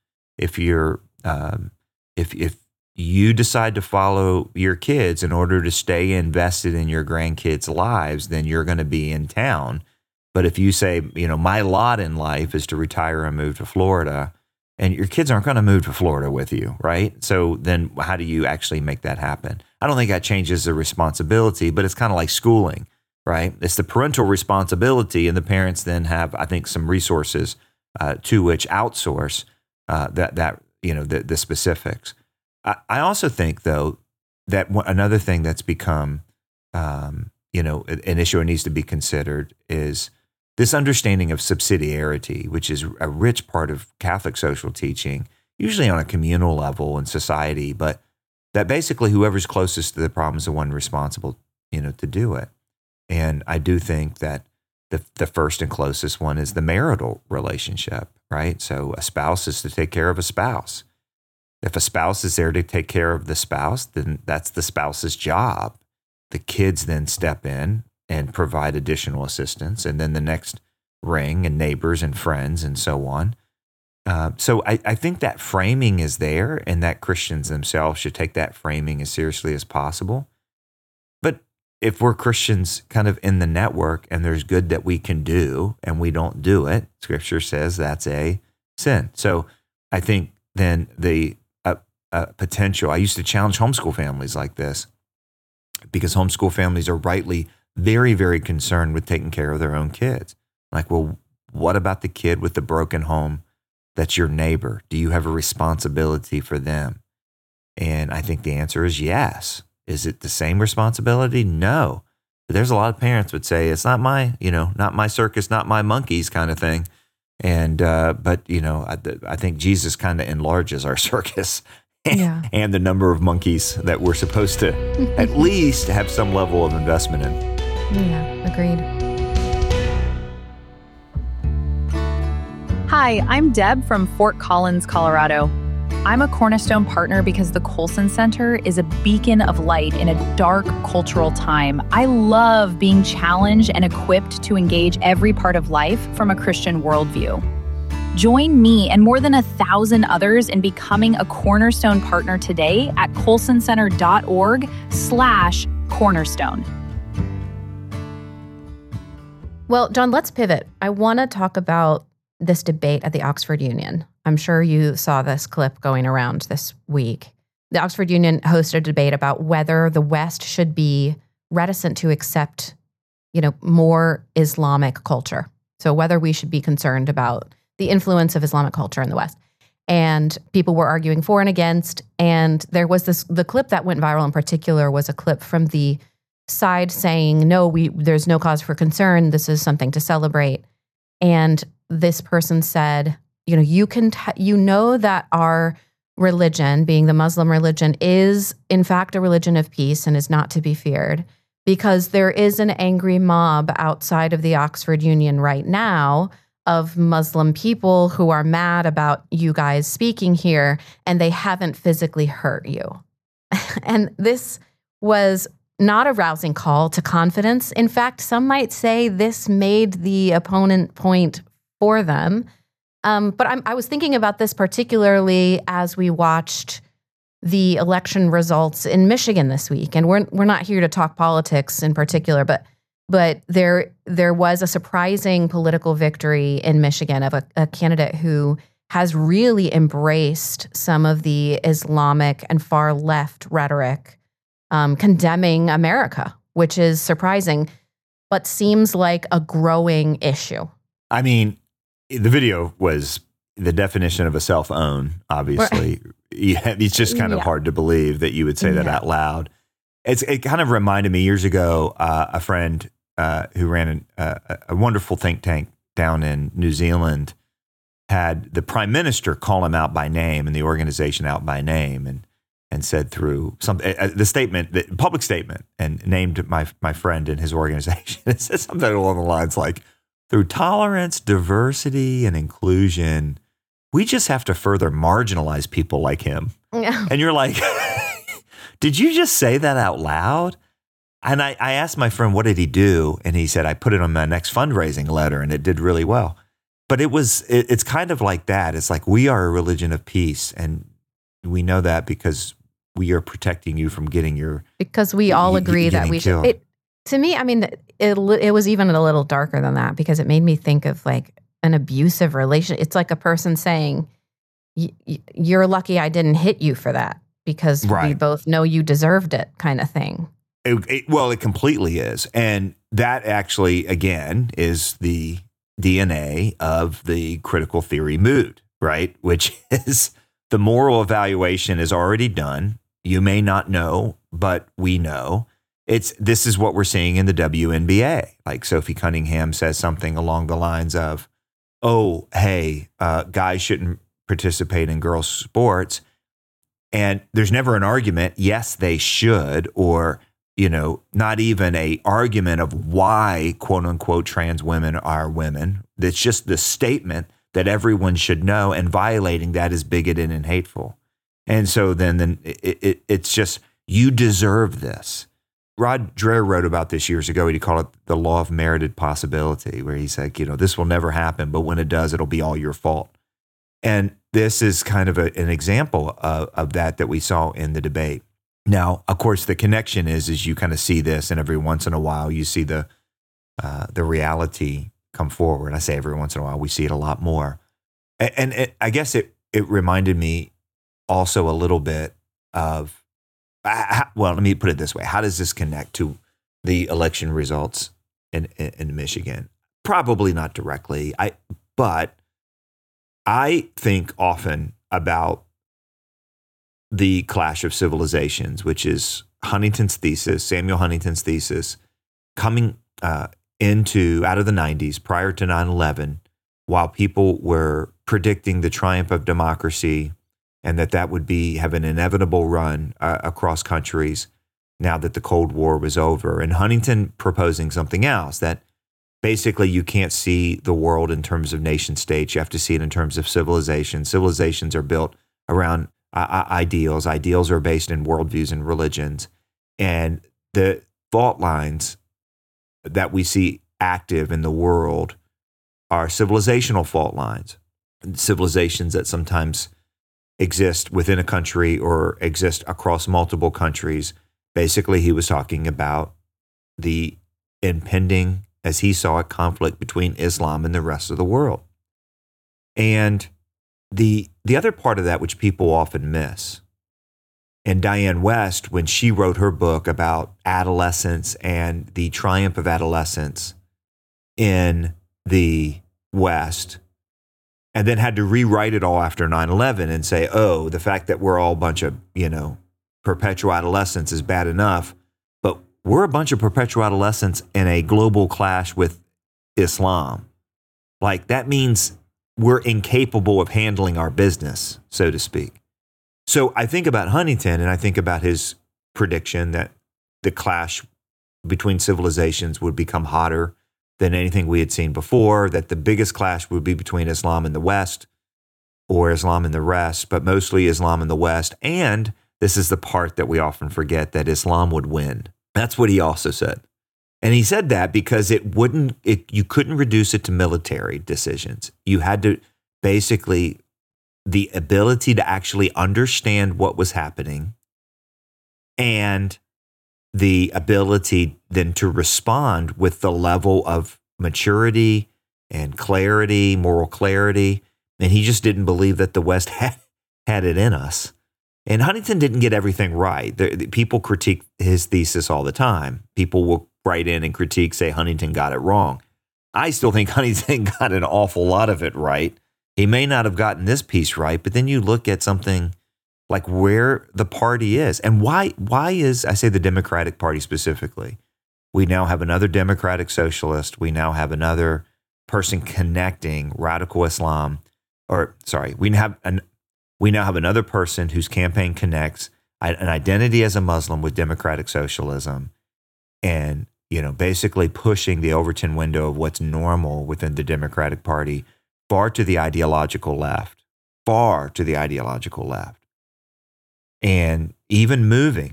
you decide to follow your kids in order to stay invested in your grandkids' lives, then you're going to be in town. But if you say, my lot in life is to retire and move to Florida, and your kids aren't going to move to Florida with you, right? So then how do you actually make that happen? I don't think that changes the responsibility, but it's kind of like schooling, right? It's the parental responsibility, and the parents then have, I think, some resources to which outsource the specifics. I also think, though, that another thing that's become, an issue that needs to be considered is this understanding of subsidiarity, which is a rich part of Catholic social teaching, usually on a communal level in society, but that basically whoever's closest to the problem is the one responsible, to do it. And I do think that the first and closest one is the marital relationship, right? So a spouse is to take care of a spouse. If a spouse is there to take care of the spouse, then that's the spouse's job. The kids then step in and provide additional assistance, and then the next ring, and neighbors and friends and so on. So I think that framing is there, and that Christians themselves should take that framing as seriously as possible. But if we're Christians kind of in the network and there's good that we can do and we don't do it, Scripture says that's a sin. So I think then the potential, I used to challenge homeschool families like this, because homeschool families are rightly very, very concerned with taking care of their own kids. Like, well, what about the kid with the broken home that's your neighbor? Do you have a responsibility for them? And I think the answer is yes. Is it the same responsibility? No. But there's a lot of parents would say, it's not my, not my circus, not my monkeys kind of thing. And, but I think Jesus kind of enlarges our circus. Yeah. And the number of monkeys that we're supposed to at least have some level of investment in. Yeah, agreed. Hi, I'm Deb from Fort Collins, Colorado. I'm a Cornerstone partner because the Colson Center is a beacon of light in a dark cultural time. I love being challenged and equipped to engage every part of life from a Christian worldview. Join me and more than 1,000 others in becoming a Cornerstone partner today at colsoncenter.org/cornerstone. Well, John, let's pivot. I want to talk about this debate at the Oxford Union. I'm sure you saw this clip going around this week. The Oxford Union hosted a debate about whether the West should be reticent to accept, more Islamic culture. So whether we should be concerned about the influence of Islamic culture in the West. And people were arguing for and against. And there was the clip that went viral in particular was a clip from the side saying, no, there's no cause for concern. This is something to celebrate. And this person said, you know that our religion, being the Muslim religion, is in fact a religion of peace and is not to be feared, because there is an angry mob outside of the Oxford Union right now of Muslim people who are mad about you guys speaking here, and they haven't physically hurt you. And this was not a rousing call to confidence. In fact, some might say this made the opponent point for them. But I was thinking about this particularly as we watched the election results in Michigan this week. And we're not here to talk politics in particular, but there was a surprising political victory in Michigan of a candidate who has really embraced some of the Islamic and far left rhetoric condemning America, which is surprising, but seems like a growing issue. I mean, the video was the definition of a self-own, obviously. Yeah, it's just kind of hard to believe that you would say that out loud. It kind of reminded me years ago, a friend who ran a wonderful think tank down in New Zealand had the prime minister call him out by name and the organization out by name and said through the public statement, and named my friend and his organization. It said something along the lines like, through tolerance, diversity, and inclusion, we just have to further marginalize people like him. Yeah. And you're like, did you just say that out loud? And I asked my friend, what did he do? And he said, I put it on my next fundraising letter and it did really well. But it's kind of like that. It's like, we are a religion of peace. And we know that because we are protecting you from getting because we all agree that we should. To me, I mean, it was even a little darker than that, because it made me think of like an abusive relation. It's like a person saying, you're lucky I didn't hit you for that, because we both know you deserved it, kind of thing. It completely is. And that actually, again, is the DNA of the critical theory mood, right? Which is the moral evaluation is already done. You may not know, but we know. This is what we're seeing in the WNBA. Like Sophie Cunningham says something along the lines of, oh, hey, guys shouldn't participate in girls' sports. And there's never an argument, yes, they should, or, not even a argument of why, quote unquote, trans women are women. It's just the statement that everyone should know, and violating that is bigoted and hateful. And so then it's just, you deserve this. Rod Dreher wrote about this years ago. He called it the law of merited possibility, where he's like, this will never happen, but when it does, it'll be all your fault. And this is kind of an example of that we saw in the debate. Now, of course, the connection is you kind of see this, and every once in a while you see the reality come forward. I say every once in a while, we see it a lot more. And I guess it reminded me also a little bit of, well, let me put it this way. How does this connect to the election results in Michigan? Probably not directly. But I think often about the clash of civilizations, which is Samuel Huntington's thesis, coming out of the 90s, prior to 9/11, while people were predicting the triumph of democracy and that would have an inevitable run across countries now that the Cold War was over. And Huntington proposing something else, that basically you can't see the world in terms of nation states. You have to see it in terms of civilization. Civilizations are built around ideals. Ideals are based in worldviews and religions. And the fault lines that we see active in the world are civilizational fault lines. civilizations that sometimes exist within a country or exist across multiple countries. Basically, he was talking about the impending, as he saw it, conflict between Islam and the rest of the world. And the other part of that, which people often miss, and Diane West, when she wrote her book about adolescence and the triumph of adolescence in the West, and then had to rewrite it all after 9/11 and say, oh, the fact that we're all a bunch of, perpetual adolescents is bad enough, but we're a bunch of perpetual adolescents in a global clash with Islam. Like, that means we're incapable of handling our business, so to speak. So I think about Huntington, and I think about his prediction that the clash between civilizations would become hotter than anything we had seen before, that the biggest clash would be between Islam and the West, or Islam and the rest, but mostly Islam and the West. And this is the part that we often forget, that Islam would win. That's what he also said. And he said that because you couldn't reduce it to military decisions. You had to basically, the ability to actually understand what was happening and the ability then to respond with the level of maturity and clarity, moral clarity. And he just didn't believe that the West had it in us. And Huntington didn't get everything right. People critique his thesis all the time. People will write in and critique, say Huntington got it wrong. I still think Huntington got an awful lot of it right. He may not have gotten this piece right, but then you look at something like where the party is and why is, I say the Democratic Party specifically, we now have another Democratic Socialist. We now have another person connecting radical Islam, we now have another person whose campaign connects an identity as a Muslim with Democratic Socialism, and basically pushing the Overton window of what's normal within the Democratic Party far to the ideological left, and even moving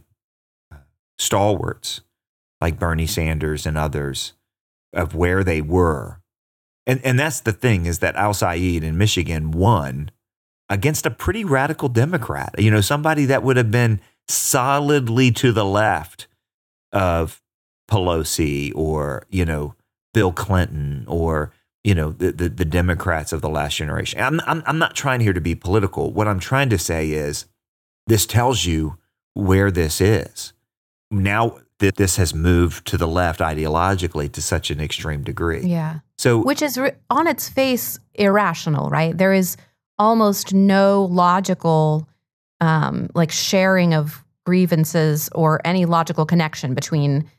stalwarts like Bernie Sanders and others of where they were. And that's the thing, is that Al Said in Michigan won against a pretty radical Democrat, somebody that would have been solidly to the left of Pelosi or, Bill Clinton or, the Democrats of the last generation. I'm not trying here to be political. What I'm trying to say is this tells you where this is. Now that this has moved to the left ideologically to such an extreme degree. Yeah. So, which is on its face irrational, right? There is almost no logical sharing of grievances or any logical connection between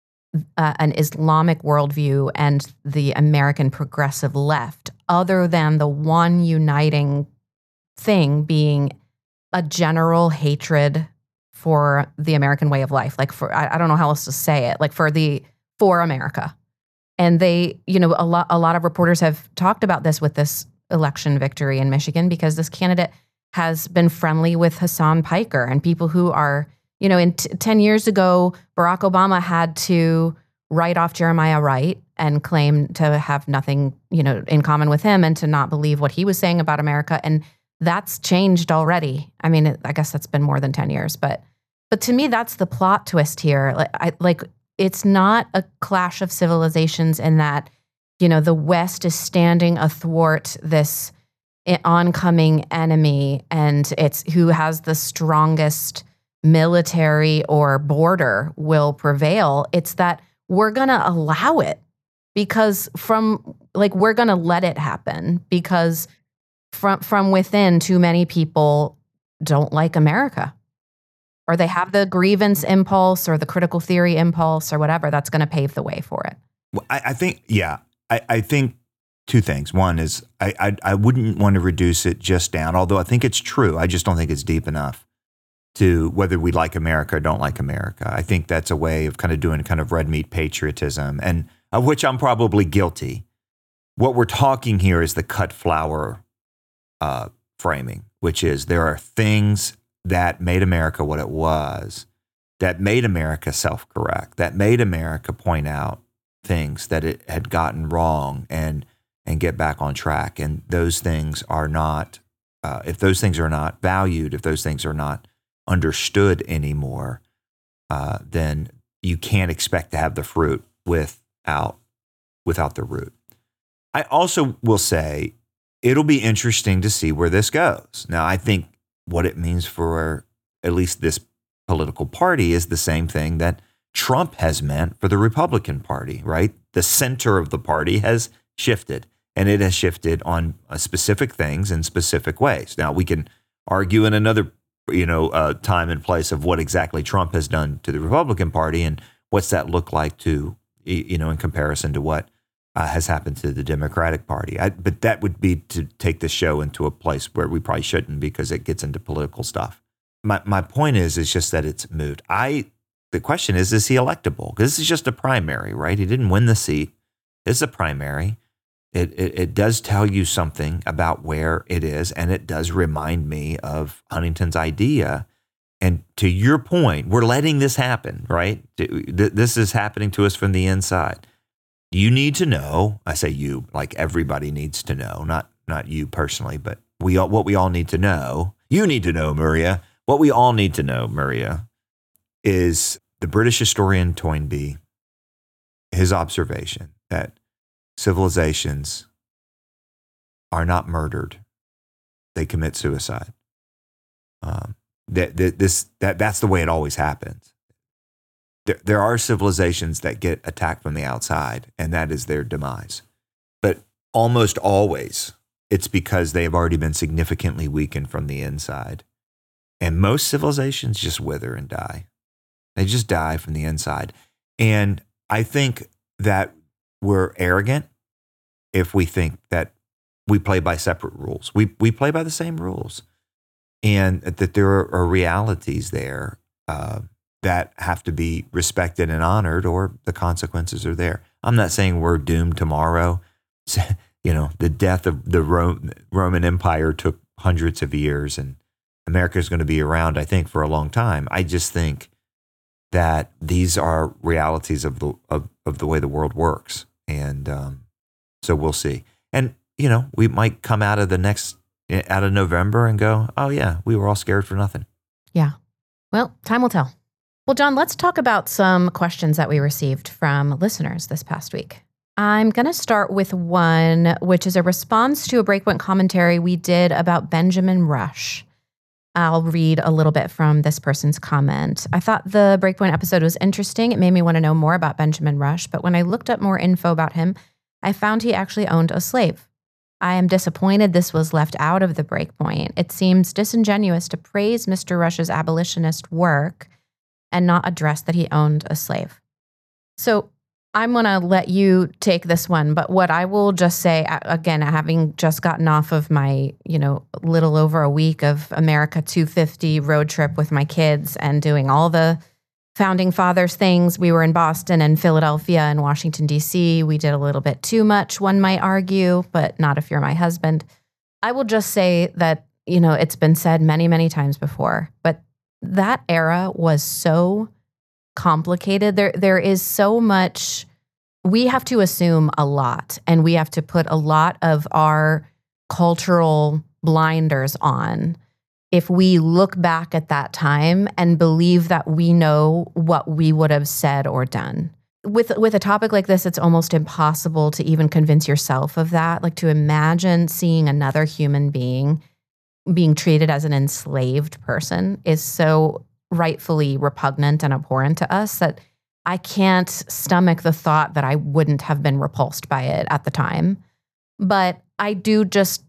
an Islamic worldview and the American progressive left, other than the one uniting thing being a general hatred for the American way of life. I don't know how else to say it, for America. And they, a lot of reporters have talked about this with this election victory in Michigan, because this candidate has been friendly with Hassan Piker and people who are, 10 years ago, Barack Obama had to write off Jeremiah Wright and claim to have nothing, in common with him and to not believe what he was saying about America. And that's changed already. I mean, I guess that's been more than 10 years, but to me, that's the plot twist here. It's not a clash of civilizations in that, the West is standing athwart this oncoming enemy, and it's who has the strongest military or border will prevail. It's that we're going to allow it because we're going to let it happen because from within, too many people don't like America, or they have the grievance impulse or the critical theory impulse or whatever that's going to pave the way for it. Well, I think two things. One is I wouldn't want to reduce it just down, although I think it's true. I just don't think it's deep enough to whether we like America or don't like America. I think that's a way of kind of doing kind of red meat patriotism, and of which I'm probably guilty. What we're talking here is the cut flower framing, which is there are things that made America what it was, that made America self-correct, that made America point out things that it had gotten wrong and and get back on track. And those things are not, if those things are not valued, if those things are not understood anymore, then you can't expect to have the fruit without the root. I also will say it'll be interesting to see where this goes. Now, I think what it means for at least this political party is the same thing that Trump has meant for the Republican Party, right? The center of the party has shifted, and it has shifted on specific things in specific ways. Now, we can argue in another time and place of what exactly Trump has done to the Republican Party and what's that look like to, in comparison to what has happened to the Democratic Party. But that would be to take the show into a place where we probably shouldn't, because it gets into political stuff. My point is just that it's moved. The question is he electable? Because this is just a primary, right? He didn't win the seat. It's a primary. It does tell you something about where it is, and it does remind me of Huntington's idea. And to your point, we're letting this happen, right? This is happening to us from the inside. You need to know, I say you, like everybody needs to know, not you personally, but what we all need to know. You need to know, Maria. What we all need to know, Maria, is the British historian Toynbee, his observation that civilizations are not murdered; they commit suicide. That's the way it always happens. There are civilizations that get attacked from the outside, and that is their demise. But almost always, it's because they have already been significantly weakened from the inside. And most civilizations just wither and die. They just die from the inside. And I think that we're arrogant if we think that we play by separate rules. We play by the same rules. And that there are realities there that have to be respected and honored, or the consequences are there. I'm not saying we're doomed tomorrow. The death of the Roman Empire took hundreds of years, and America is going to be around, I think, for a long time. I just think that these are realities of the way the world works, and so we'll see. And we might come out of November and go, oh yeah, we were all scared for nothing. Yeah. Well, time will tell. Well, John, let's talk about some questions that we received from listeners this past week. I'm going to start with one, which is a response to a Breakpoint commentary we did about Benjamin Rush. I'll read a little bit from this person's comment. I thought the Breakpoint episode was interesting. It made me want to know more about Benjamin Rush, but when I looked up more info about him, I found he actually owned a slave. I am disappointed this was left out of the Breakpoint. It seems disingenuous to praise Mr. Rush's abolitionist work and not address that he owned a slave. So I'm going to let you take this one, but what I will just say, again, having just gotten off of my, little over a week of America 250 road trip with my kids and doing all the Founding Fathers things. We were in Boston and Philadelphia and Washington, D.C. We did a little bit too much, one might argue, but not if you're my husband. I will just say that, it's been said many, many times before, but that era was so complicated. There is so much. We have to assume a lot, and we have to put a lot of our cultural blinders on if we look back at that time and believe that we know what we would have said or done. With a topic like this, it's almost impossible to even convince yourself of that. Like, to imagine seeing another human being being treated as an enslaved person is so rightfully repugnant and abhorrent to us that I can't stomach the thought that I wouldn't have been repulsed by it at the time. But I do just,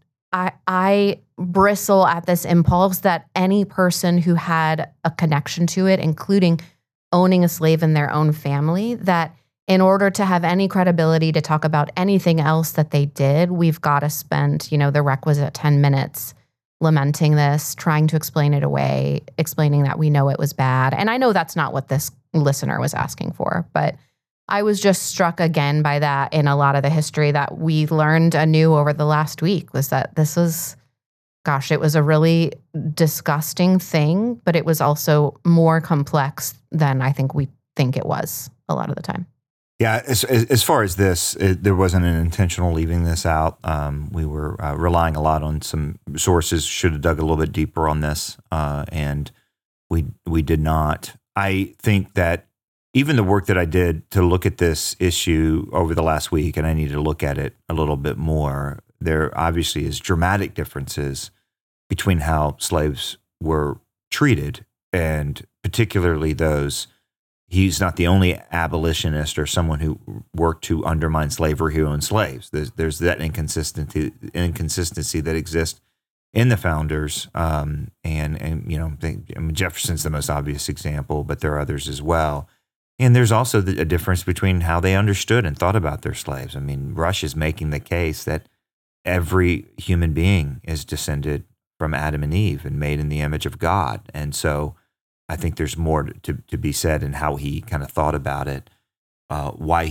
I bristle at this impulse that any person who had a connection to it, including owning a slave in their own family, that in order to have any credibility to talk about anything else that they did, we've got to spend, the requisite 10 minutes lamenting this, trying to explain it away, explaining that we know it was bad. And I know that's not what this listener was asking for, but I was just struck again by that in a lot of the history that we learned anew over the last week, was that this was, it was a really disgusting thing, but it was also more complex than I think we think it was a lot of the time. Yeah, as far as this, there wasn't an intentional leaving this out. We were relying a lot on some sources. Should have dug a little bit deeper on this, and we did not. I think that even the work that I did to look at this issue over the last week, and I need to look at it a little bit more, there obviously is dramatic differences between how slaves were treated, and particularly those. He's not the only abolitionist or someone who worked to undermine slavery who owned slaves. There's that inconsistency that exists in the founders, and Jefferson's the most obvious example, but there are others as well. And there's also a difference between how they understood and thought about their slaves. I mean, Rush is making the case that every human being is descended from Adam and Eve and made in the image of God, and so I think there's more to be said in how he kind of thought about it, why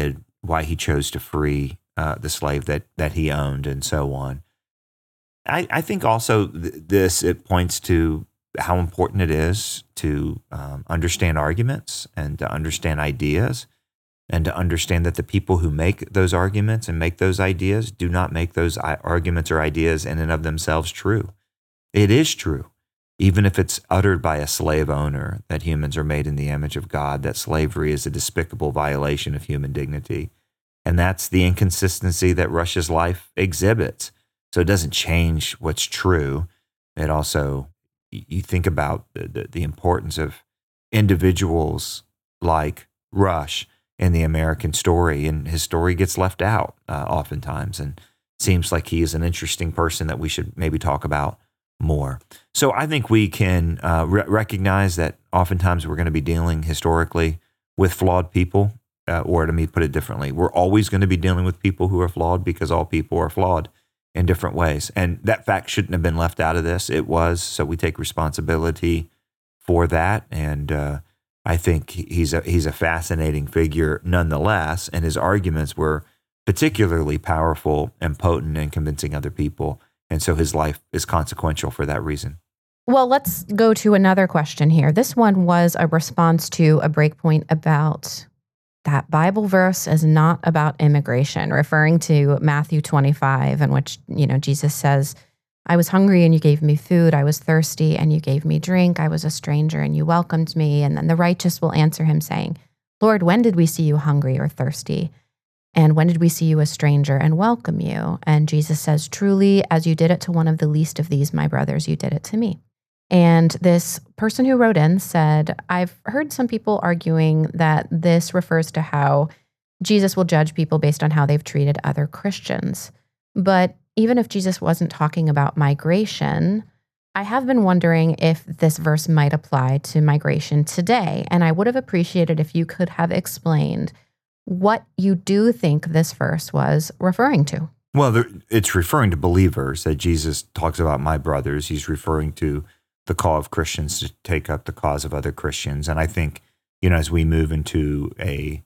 he chose to free the slave that he owned, and so on. I think also it points to how important it is to understand arguments and to understand ideas, and to understand that the people who make those arguments and make those ideas do not make those arguments or ideas in and of themselves true. It is true, even if it's uttered by a slave owner, that humans are made in the image of God, that slavery is a despicable violation of human dignity. And that's the inconsistency that Rush's life exhibits. So it doesn't change what's true. It also, you think about the importance of individuals like Rush in the American story, and his story gets left out oftentimes, and seems like he is an interesting person that we should maybe talk about more. So I think we can recognize that oftentimes we're going to be dealing historically with flawed people, or to me, put it differently, we're always going to be dealing with people who are flawed, because all people are flawed in different ways. And that fact shouldn't have been left out of this. It was, so we take responsibility for that. And I think he's a fascinating figure nonetheless, and his arguments were particularly powerful and potent in convincing other people. And so his life is consequential for that reason. Well, let's go to another question here. This one was a response to a breakpoint about that Bible verse is not about immigration, referring to Matthew 25, in which, Jesus says, I was hungry and you gave me food. I was thirsty and you gave me drink. I was a stranger and you welcomed me. And then the righteous will answer him saying, Lord, when did we see you hungry or thirsty? And when did we see you a stranger and welcome you? And Jesus says, truly, as you did it to one of the least of these, my brothers, you did it to me. And this person who wrote in said, I've heard some people arguing that this refers to how Jesus will judge people based on how they've treated other Christians. But even if Jesus wasn't talking about migration, I have been wondering if this verse might apply to migration today. And I would have appreciated if you could have explained what you do think this verse was referring to. Well, it's referring to believers, that Jesus talks about my brothers. He's referring to the call of Christians to take up the cause of other Christians. And I think, as we move into a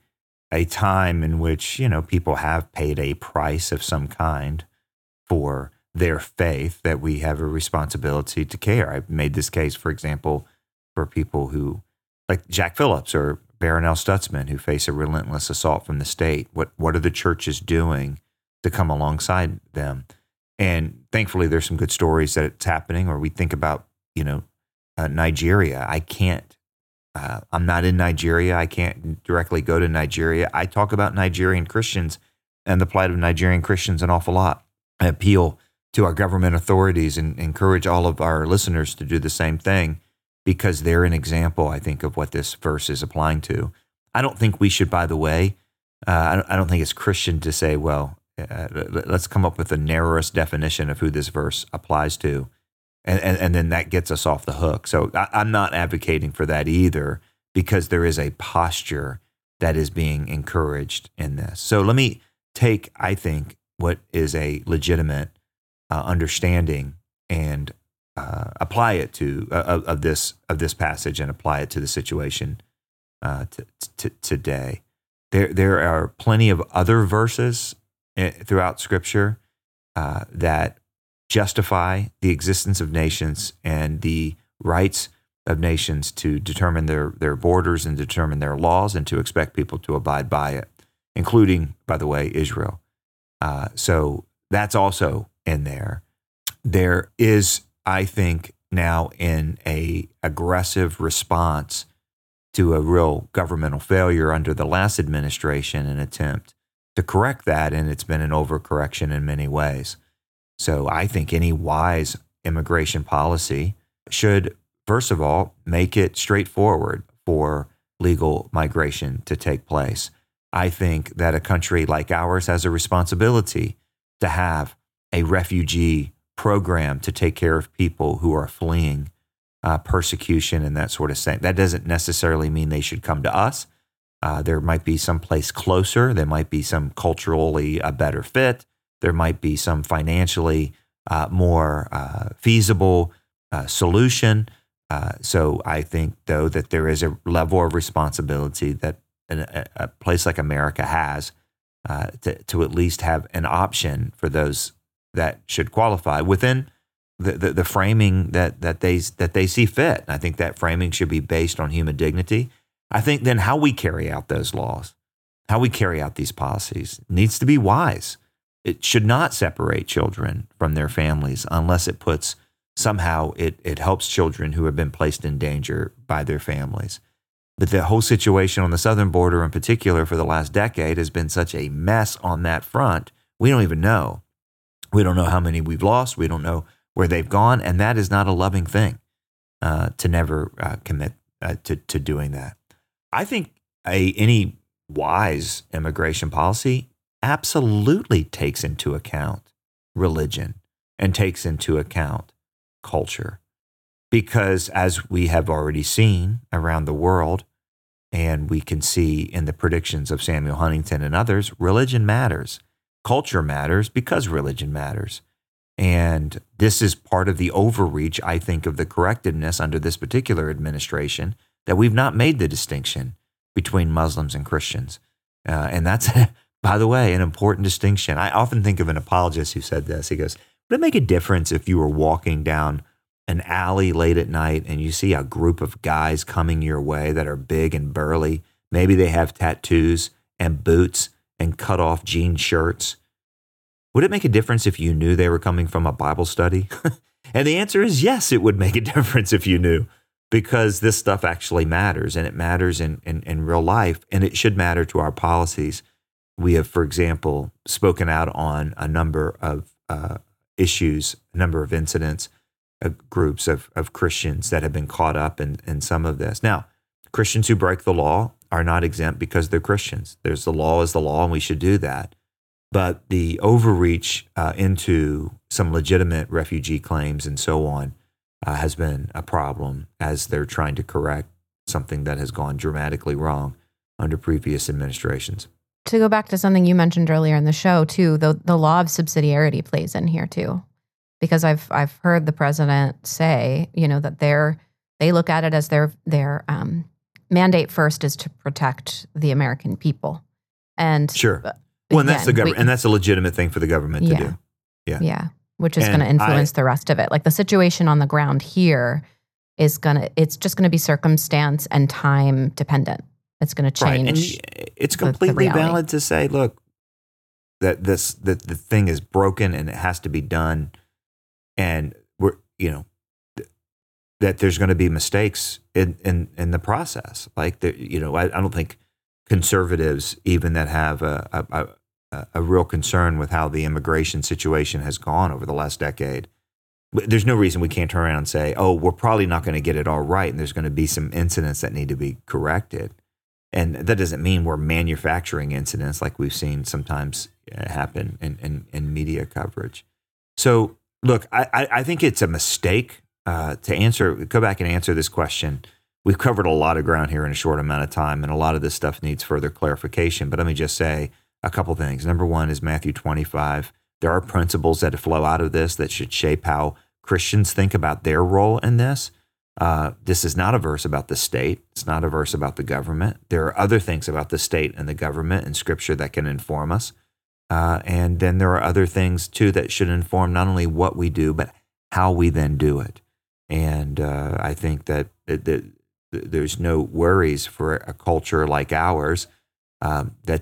time in which, people have paid a price of some kind for their faith, that we have a responsibility to care. I've made this case, for example, for people who, like Jack Phillips or Barronelle Stutzman, who face a relentless assault from the state. What are the churches doing to come alongside them? And thankfully, there's some good stories that it's happening. Or we think about, Nigeria. I'm not in Nigeria. I can't directly go to Nigeria. I talk about Nigerian Christians and the plight of Nigerian Christians an awful lot. I appeal to our government authorities and encourage all of our listeners to do the same thing, because they're an example, I think, of what this verse is applying to. I don't think we should, by the way, I don't think it's Christian to say, well, let's come up with the narrowest definition of who this verse applies to, and then that gets us off the hook. So I'm not advocating for that either, because there is a posture that is being encouraged in this. So let me take, I think, what is a legitimate understanding and apply it to of this passage, and apply it to the situation today. There are plenty of other verses throughout Scripture that justify the existence of nations and the rights of nations to determine their borders and determine their laws, and to expect people to abide by it. including, by the way, Israel. So that's also in there. There is, I think, now in a aggressive response to a real governmental failure under the last administration, an attempt to correct that, and it's been an overcorrection in many ways. So I think any wise immigration policy should, first of all, make it straightforward for legal migration to take place. I think that a country like ours has a responsibility to have a refugee program to take care of people who are fleeing persecution and that sort of thing. That doesn't necessarily mean they should come to us. There might be some place closer. There might be some culturally a better fit. There might be some financially more feasible solution. So I think, though, that there is a level of responsibility that a place like America has to at least have an option for those that should qualify within the framing that they see fit. I think that framing should be based on human dignity. I think then how we carry out those laws, how we carry out these policies needs to be wise. It should not separate children from their families unless it puts somehow it helps children who have been placed in danger by their families. But the whole situation on the southern border in particular for the last decade has been such a mess on that front. We don't even know. We don't know how many we've lost. We don't know where they've gone. And that is not a loving thing to never commit to doing that. I think any wise immigration policy absolutely takes into account religion and takes into account culture. Because as we have already seen around the world, and we can see in the predictions of Samuel Huntington and others, religion matters. Culture matters because religion matters. And this is part of the overreach, I think, of the correctiveness under this particular administration, that we've not made the distinction between Muslims and Christians. And that's, by the way, an important distinction. I often think of an apologist who said this. He goes, would it make a difference if you were walking down an alley late at night and you see a group of guys coming your way that are big and burly? Maybe they have tattoos and boots and cut off jean shirts. Would it make a difference if you knew they were coming from a Bible study? And the answer is yes, it would make a difference if you knew, because this stuff actually matters, and it matters in real life, and it should matter to our policies. We have, for example, spoken out on a number of issues, a number of incidents, groups of Christians that have been caught up in some of this. Now, Christians who break the law are not exempt because they're Christians. There's the law is the law, and we should do that. But the overreach into some legitimate refugee claims and so on has been a problem as they're trying to correct something that has gone dramatically wrong under previous administrations. To go back to something you mentioned earlier in the show, too, the law of subsidiarity plays in here, too. Because I've heard the president say, that they look at it as their mandate first is to protect the American people. And sure. Well, and that's the government, and that's a legitimate thing for the government to do. Yeah. Which is going to influence the rest of it. Like the situation on the ground here it's just going to be circumstance and time dependent. It's going to change. Right. And it's completely valid to say, look, that the thing is broken and it has to be done. And that there's going to be mistakes in the process. Like, I don't think conservatives, even that have a real concern with how the immigration situation has gone over the last decade, there's no reason we can't turn around and say, oh, we're probably not going to get it all right, and there's going to be some incidents that need to be corrected. And that doesn't mean we're manufacturing incidents like we've seen sometimes happen in media coverage. So, look, I think it's a mistake to go back and answer this question. We've covered a lot of ground here in a short amount of time, and a lot of this stuff needs further clarification. But let me just say a couple things. Number one is Matthew 25. There are principles that flow out of this that should shape how Christians think about their role in this. This is not a verse about the state. It's not a verse about the government. There are other things about the state and the government in Scripture that can inform us. And then there are other things, too, that should inform not only what we do, but how we then do it. And I think that there's no worries for a culture like ours that's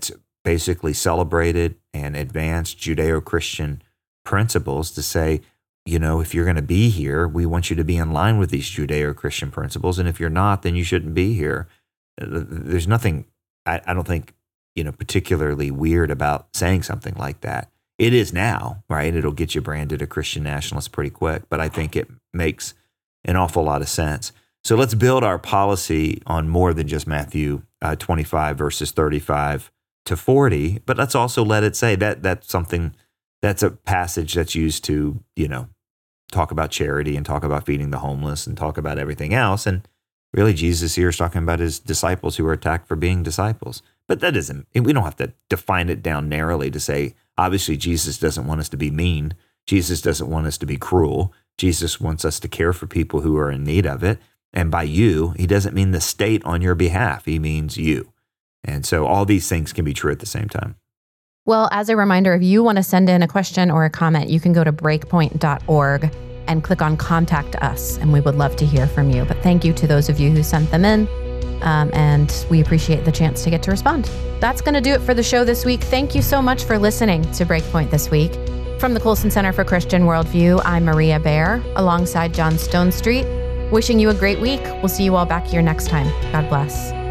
basically celebrated and advanced Judeo-Christian principles to say, if you're going to be here, we want you to be in line with these Judeo-Christian principles. And if you're not, then you shouldn't be here. There's nothing, I don't think, particularly weird about saying something like that. It is now, right? It'll get you branded a Christian nationalist pretty quick, but I think it makes an awful lot of sense. So let's build our policy on more than just Matthew 25 verses 35 to 40, but let's also let it say that's a passage that's used to, talk about charity and talk about feeding the homeless and talk about everything else. And really, Jesus here is talking about his disciples who were attacked for being disciples. But we don't have to define it down narrowly to say, obviously, Jesus doesn't want us to be mean. Jesus doesn't want us to be cruel. Jesus wants us to care for people who are in need of it. And by you, he doesn't mean the state on your behalf. He means you. And so all these things can be true at the same time. Well, as a reminder, if you want to send in a question or a comment, you can go to breakpoint.org and click on Contact Us, and we would love to hear from you. But thank you to those of you who sent them in, and we appreciate the chance to get to respond. That's going to do it for the show this week. Thank you so much for listening to Breakpoint this week. From the Colson Center for Christian Worldview, I'm Maria Baer, alongside John Stonestreet, wishing you a great week. We'll see you all back here next time. God bless.